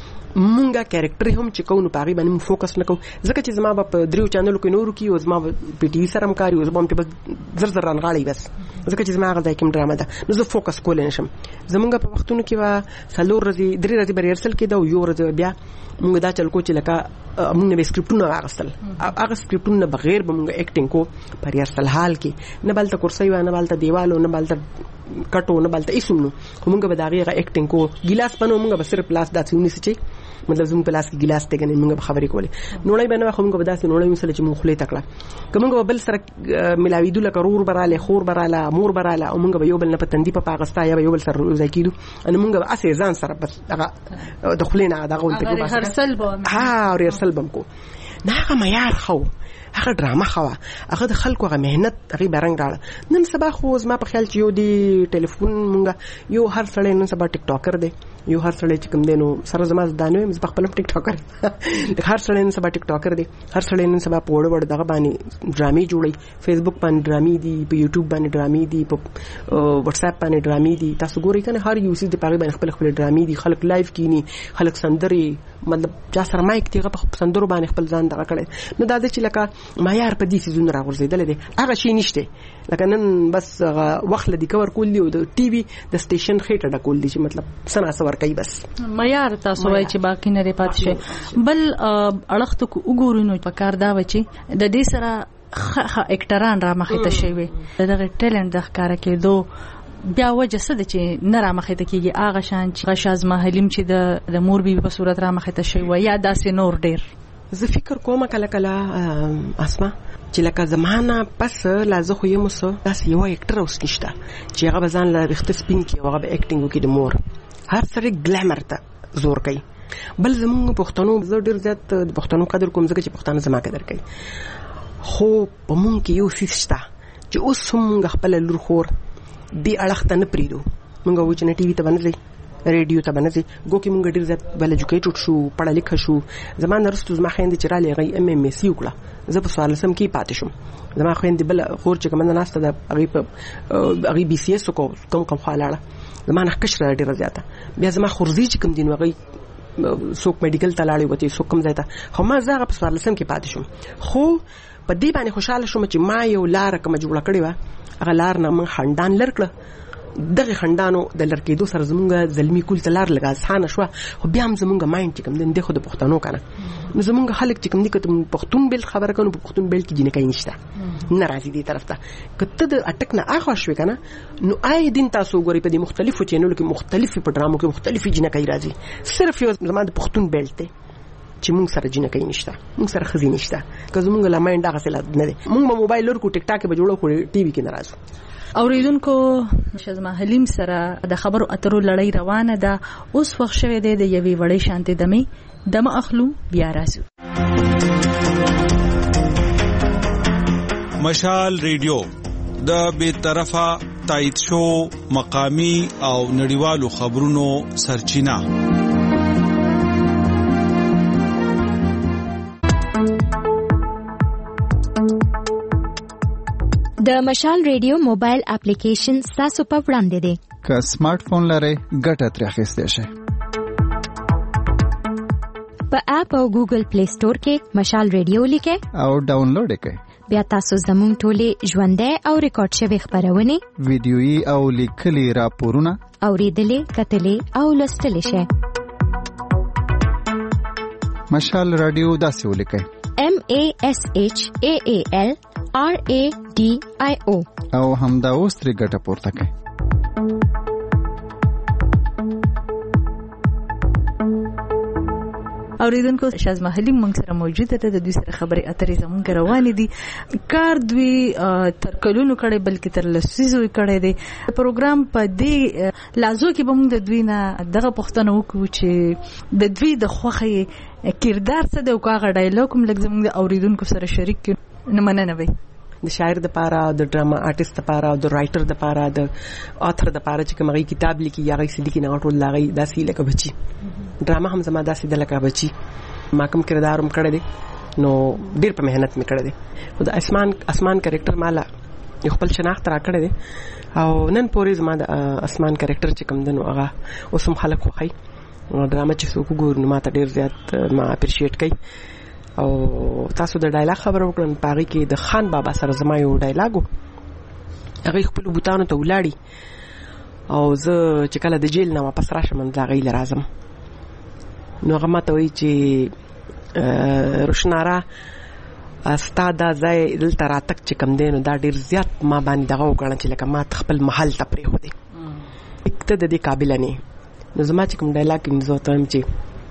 Speaker 3: مونږه کریکټر هم چې کوو نو پاغي باندې فوکس نکو ځکه چې زما په دریو چینلو کې نورو کې او زما په ټي وي سره هم کاری او زما په زر زر رانغاړي بس ځکه چې زما هغه ځای کې ډرامه ده نو زه فوکس کول نشم زمونږه په وختونو کې وا سلور ورځې درې ورځې به ریهرسل کېده او یو ورځ بیا مونږ دا چل کو چې لکه مونږ به سکرپټونه راغستل هغه سکرپټونه بغیر به مونږ اکټینګ کو پر ریهرسل حال کې نه بلته کرسي و نه بلته دیوالو نه بلته کټو نه بلته ایسونو مونږ به دا غیغه اکټینګ کو ګلاس پنو مونږ به صرف پلاس داسې ونی سچي مطلب زموږ پلاس کې ګلاس ته غنې مونږ خبرې کولې نوړای به نه خو مونږ به داسې نوړای مسله چې مونږ خلې تکړه کومه بل سره ملاوي دوله کرور براله خور براله امور براله او مونږ به یو بل نه پتندې په پاکستان یا یو بل سره ځکیدو ان مونږ به اسې ځان سره بس هغه دخلینه هغه ولته کو بس
Speaker 4: ریهرسل به
Speaker 3: ها ریهرسل بم کو نه هغه معیار خو هغه ډراما خو هغه د خلکو هغه مهنت هغه برنګ راړه نن سبا خو زما په خیال چې یو دی ټلیفون مونږه یو هر سړی نن سبا ټیک ټاکر دی یو هر سړی چې کوم دی نو سره زما دانو مې په خپل ټیک ټاکر هر سړی نن سبا ټیک ټاکر دی هر سړی نن سبا په وړ وړ دغه باندې ډرامې جوړي فیسبوک باندې ډرامې دي په یوټیوب باندې ډرامې دي په واتس اپ باندې ډرامې دي تاسو ګورئ کنه هر یو سیس د پاغي باندې خپل خپل ډرامې دي خلک لایف کینی خلک سندري مطلب چا سره مایک تیغه په سندرو باندې خپل ځان دغه کړي نو دا د چې لکه معیار په دې سيزون راغورځیدل دي هغه شي نشته لکه نن بس وخت لدی کور کول دی او د ټي وي د سټیشن خېټه ډکول دي چې مطلب سنا سور کوي بس
Speaker 4: معیار تاسو وای چې باقی نه پات شي بل اړخت کو وګورینو په کار دا و چې د دې سره اکټران را مخې ته شي وي دغه ټیلنت د ښکارا کېدو بیا وجه څه د چې نه را مخې ته کېږي هغه شان چې غشاز محلیم چې د مور بي په صورت را مخې ته شي و یا داسې نور ډیر
Speaker 3: زه فکر کوم کله کله اسما چې لکه زمانہ پس لازم خو یې مو داس یو اکټر اوس نشته چې هغه ځان له رښت سپین کې هغه به اکټینګ وکړي د مور هر سره ګلامر ته زور کوي بل زموږ پښتنو زه ډیر زیات د پښتنو قدر کوم ځکه چې پښتانه زما قدر کوي خو په مونږ کې یو سیسټه چې اوس هم خپل لور خور دی اړخته نه پریدو مونږ و چې نه ټي وي ته باندې ریډیو ته باندې ګو کې مونږ ډیر زیات بل ایجوکیټډ شو پړه لیکه شو زمانه رستو زما خويندې چې را لغې ام ام اس یو کړه زه په سوال سم کې پاتې شم زما خويندې بل خور چې کومه ناسته د هغه په هغه بي سي اس کو کوم کوم خالاله زمانه کشر ډیر زیاته بیا زما خورزي چې کوم دین وغي څوک میډیکل ته لاړ وتی څوک کوم ځای ته خو ما زه هغه په څوارلسم کې پاتې شوم خو په دې باندې خوشاله شوم چې ما یو لار کوم جوړه کړې وه هغه لار نه من خندان لر کړه دغه خندانو د لړکېدو سره زمونږ زلمی کول ته لار لږه اسانه شوه خو بیا هم زمونږ مایند چې کوم دی دی خو د پښتنو که نه نو زمونږ خلک چې کوم دي که پښتون بیلټ خبره کوو نو په پښتون بیلټ کې جینکۍ نشته نه راځي دې طرف ته که ته د اټک نه اخوا شوې که نه نو آی دین تاسو وګورئ په دې مختلفو چینلو کې مختلفې په ډرامو کې مختلفې جینکۍ راځي صرف یو زما د پښتون بیلټ دی چې موږ سره جینکۍ نشته موږ سره ښځې نشته که زمونږ له مایند هغسې نه دی موږ به موبایل لرکو ټیک ټاک به جوړو خو ټي وي کې نه راځو
Speaker 4: اوریدونکو شازما حلیم سره د خبرو اترو لړۍ روانه ده اوس وخت شوی دی د یوې وړې شانتې دمې دمه اخلو بیا راځو
Speaker 2: مشال ریډیو د بے طرفه تایید شو مقامی او نړیوالو خبرونو سرچینه
Speaker 7: د مشال ریډیو موبایل اپلیکیشن تاسو په وړاندې دی
Speaker 8: که سمارټ فون لرئ ګټه ترې اخیستی شئ
Speaker 7: په اپ او ګوګل پلی سٹور کې مشال ریډیو لیکئ
Speaker 8: او ډاونلوډ یې کړئ
Speaker 7: بیا تاسو زموږ ټولې ژوندۍ او ریکارډ شوې خبرونه
Speaker 8: ویډیويي او لیکلي راپورونه
Speaker 7: اوریدلې کتلې او لوستلې شئ
Speaker 8: مشال رادیو داسې ولیکئ
Speaker 7: M A S H A A L R A D I O
Speaker 8: او همدا اوس ترې ګټه پورته کړئ
Speaker 4: اوریدونکو شازما حلیم موږ سره موجوده ده د دوی سره خبرې اترې زموږ روانې دي کار دوی تر کلونو کړی بلکې تر لسیزو کړی دی پروګرام په دې لازو کې به موږ د دوی نه دغه پوښتنه وکړو چې د دوی د خوښې کردار څه دی او هغه ډایلاګ هم لږ زموږ د اوریدونکو سره شریک کړو نو مننه وي
Speaker 3: د شاعر د پاره د ډراما آرټیست د پاره د رائټر د پاره د آثر د پاره چې کومه کتاب لیکي یا غي سړي کې نه ټول لاغي داسې لکه بچي ډراما هم زما داسې د لکه بچي ما کوم کردار هم کړی دی نو ډیر په مهنت مې کړی دی خو د اسمان اسمان کریکټر مالا یو خپل شناخت را کړی دی او نن پورې زما د اسمان کریکټر چې کوم دنو هغه اوس هم خلک خوښي ډراما چې څوک ګور نو ما ته ډیر زیات ما اپریشیټ کوي او تاسو د ډایلاګ خبر وکړم پاغي کې د خان بابا سره زما یو ډایلاګو هغه خپل بوتانو ته ولاړی او زه چې کله د جیل نه واپس راشم دا غي لرازم نو هغه ماته وی چې روشنارا استاد ځای دلته راتک چې کم دینو دا ډیر زیات ما باندې دغه وکړل چې لکه ما خپل محل ته پرې خو دي ته د دې قابل نه نو زما چې کوم ډایلاګ کې زه ته هم چې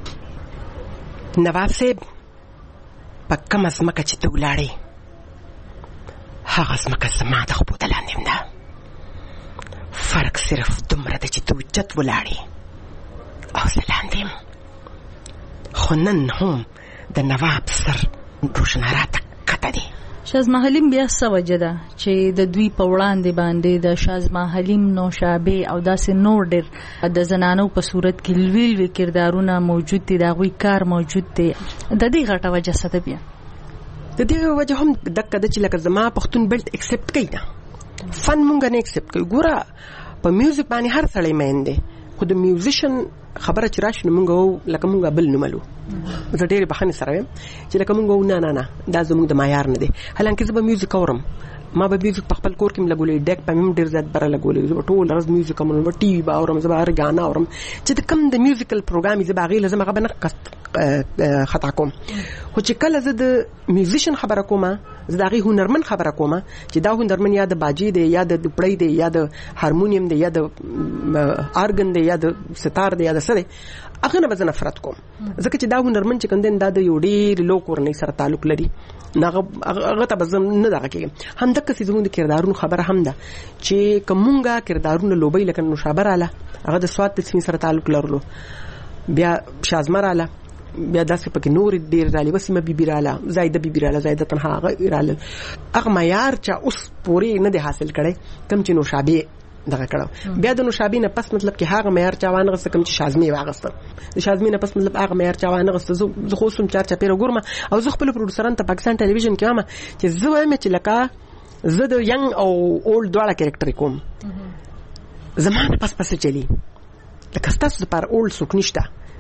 Speaker 3: نواب صاحب پکه مسمکه چې ته ولاړې هغه مسمکه زما د خپو دلاندې ده فرق صرف دومره ده چې ته اوچت ولاړې او زه لاندې خو نن هم د نواب سر روشنارا ته کته دی
Speaker 4: شازما حلیم بیا څه وجه ده چې د دوی په وړاندې باندې د شازما حلیم نوشابه او داسې نور ډېر د زنانو په صورت کې لوی لوی کردارونه موجود دي د هغوی کار موجود دی د دې غټه وجه څه ده بیا
Speaker 3: د دې وجه هم دقه ده چې لکه زما پښتون بیلټ اکسپټ کوي نه فن مونږ نه اکسپټ کوي ګوره په میوزیک باندې هر سړی مین دی خو د میوزیشن خبره چې راشي نو مونږ لکه مونږ بل نملو زه ډېر بخښنې سره یم چې لکه مونږ نه نه نه دا زموږ د معیار نه دی حالانکه زه به میوزیک اورم ما به میوزیک په خپل کور کې لګولې ډیک په مم ډېر زیات بره لګولې زه ټول ورځ میوزیک کوم نو ټي وي به اورم زه به هر غانا اورم چې د کم د میوزیکل پروګرام زه به غي لازم هغه نه خطا کوم خو چې کله زه د میوزیشن خبره کوم زه د هغې هنرمن خبره کوم چې دا هنرمن یا د باجې دی یا د دپړۍ دی یا د هارمونیم دی یا د آرګن دی یا د ستار دی یا د څه دی هغه نه به زه نفرت کوم ځکه چې دا هنرمن چې کوم دی دا د یو ډېر لو کورنۍ سره تعلق لري هغه ته به زه نه دغه کېږم همدقسې زموږ د کردارونو خبره هم ده چې که مونږه کردارونه لوبۍ لکه نوشابه راله هغه د سوات د سیمې سره تعلق لرلو بیا شازمه راله بیا داسې پکې نور ډېر رالی وسیمه بیبي راله زایده بیبي راله زایده تنها هغه راله هغه معیار چې اوس پورې نه دی حاصل کړی کوم چې نوشابې دغه کړو بیا د نوشابې نه پس مطلب کې هغه معیار چا وانغسته کوم چې شازمې واغسته د شازمې نه پس مطلب هغه معیار چا وانغسته زه خو سم چار چا پیره ګورم او زه خپل پروډوسران ته پاکستان ټلویزیون کې وایم چې زه وایم چې لکه زه د ینګ او اولډ دواړه کریکټر کوم زمانه پس پس چلی لکه ستاسو لپاره اولډ څوک نشته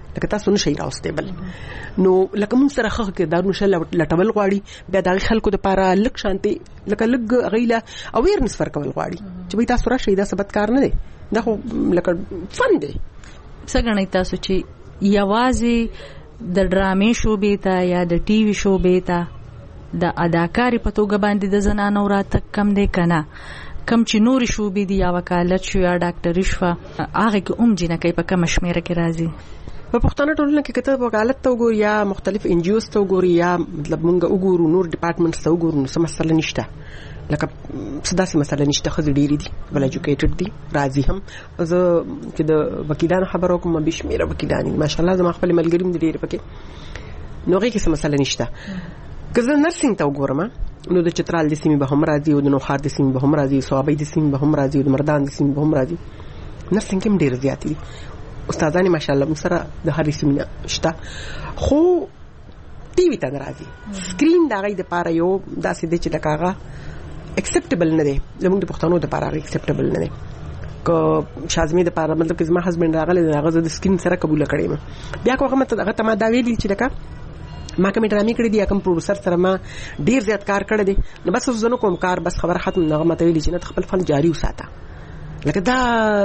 Speaker 3: لکه تاسو نشئ راوستي بل نو لکه مون سره خخ کې دارو نشه لټول غواړي بیا د خلکو د پاره لک شانتي لکه لګ غیله اویرنس ورکول غواړي چې وای تاسو راشي دا ثبت کار نه دی دا خو لکه فن دی
Speaker 4: څنګه تاسو چې یوازې د ډرامې شوبې ته یا د ټي وي شوبې ته د اداکاری په توګه باندې د زنانو راته کم دی کنه کم چې نور شوبې دي یا وکالت شو یا ډاکټري شو هغه کې اوم جنکې په کم شمیره کې راځي
Speaker 3: په پښتنه ټولنه کې کته وکالت ته وګوري یا مختلف ان جی اوز ته وګوري یا مطلب مونږ وګورو نور ډپارټمنټس ته وګورو نو څه مسله نشته لکه صداسي مسله نشته خو ډېری دي ول ایجوکیټډ دي راځي هم زه چې د وکیلانو خبرو کوم بشمیره وکیلانی ماشاءالله زما خپل ملګریم دي ډېر پکې نو هغه کې څه مسله نشته که زه نرسنګ ته وګورم نو د چترال د سیمې به هم راځي او د نوخار د سیمې به هم راځي صوابۍ د سیمې به هم راځي او د مردان د سیمې به هم راځي نرسنګ هم ډېر زیات دي استادان ماشاءالله موږ سره د هرې سیمې شته خو ټي وي ته راځي سکرین دا غي د پاره یو داسې د چې د کاغه اکسپټیبل نه دی زموږ د پښتنو د پاره اکسپټیبل نه دی کو شازمي د پاره مطلب چې ما هسبند راغله هغه د سکرین سره قبول کړی بیا کومه هغه ته ما دا ویلي چې لکه ما کوم ډرامې کړې دي کوم پروډوسر سره ما ډیر زیات کار کړی دی نو بس زنه کوم کار بس خبر ختم نه مته ویلي چې نه خپل فن جاری وساته لکه دا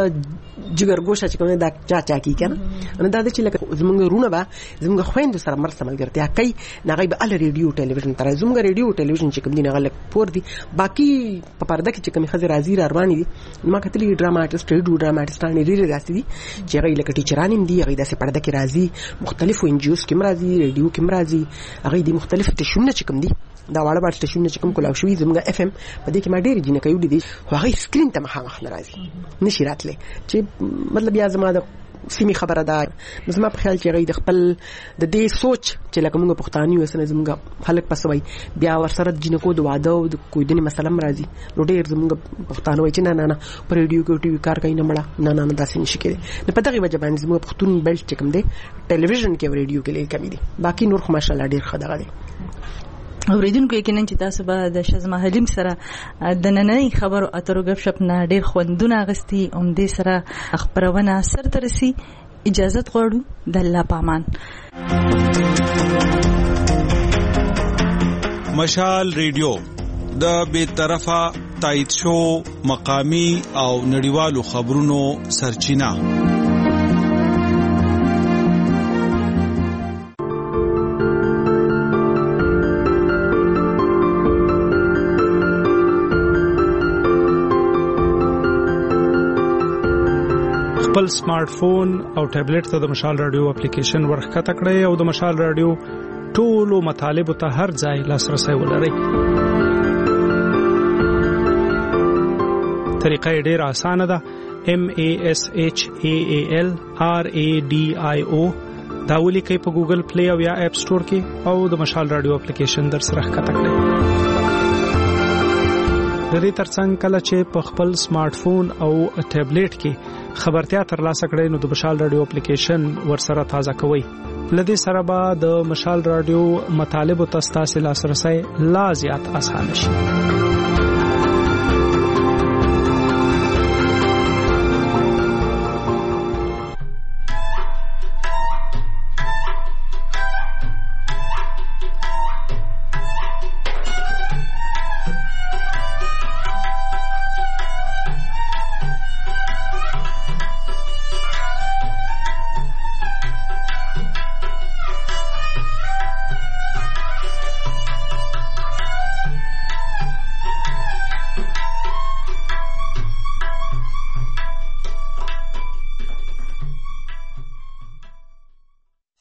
Speaker 3: جګر ګوشه چې کومه دا چا چا کی کنه نو دا چې لکه زمونږ رونه با زمونږ خويند سره مرسته ملګرتیا کوي نه غي به ال ریډیو ټلویزیون تر زمونږ ریډیو ټلویزیون چې کوم دي نه غلط پور دي باقي په پرده کې چې کوم خزر راځي رواني دي ما کتلې ډراما آرټست ریډیو ډراما آرټستانه لري راځي دي چې غي لکه ټیچرانیم دي غي داسې پرده کې راځي مختلفو انجیوز کې مرাজি ریډیو کې مرাজি غي دي مختلف ټشونه چې کوم دي دا واړه واړه ټشونه چې کوم کولاو شوی زمونږ اف ام په دې کې ما ډېر جنې کوي دي هغه سکرین ته مخامخ ناراضي نشي راتله چې مطلب یا زما د سیمه خبره ده زما په خیال چې غي د خپل د دې سوچ چې لکه موږ پښتاني وسنه زموږ خلک پسوي بیا ورسره د جنکو د واده او د کوی دني مسله مرাজি نو ډېر زموږ پښتانه وای چې نه نه نه پر ریډیو کې ټي وي کار کوي نه مړه نه نه داسې نشي کېږي نو په دغه وجه باندې زموږ پښتون بیلټ چې کوم دی ټلویزیون کې او ریډیو کې لې کمی دي باقي نور خو ماشاءالله ډېر خدای دی
Speaker 4: اوریدونکو یقینا چې تاسو به د شزما حلیم سره د نننۍ خبرو اترو غب شپ نه ډېر خوندونه غستي اوم دې سره خبرونه سر ترسي اجازه غواړو د الله پامان
Speaker 2: مشال ریډیو د بے طرفه تایید شو مقامی او نړیوالو خبرونو سرچینه
Speaker 6: خپل سمارټ فون او ټابلیټ ته د مشال رادیو اپلیکیشن ورخته کړئ او د مشال رادیو ټولو مطالب ته هر ځای لاسرسي ولرئ. طریقه ډېر اسانه ده. M A S H A A L R A D I O دا ولیکئ په ګوګل پلی او یا اپ سٹور کې او د مشال رادیو اپلیکیشن در سره ښکته کړئ. د دې ترڅنګ کله چې په خپل سمارټ فون او ټابلیټ کې خبرتیا ترلاسه کړئ نو د مشال رادیو اپلیکیشن ورسره تازه کوئ. لدې سره به د مشال رادیو مطالب او تاسو لاسرسي لا زیات اسانه شي.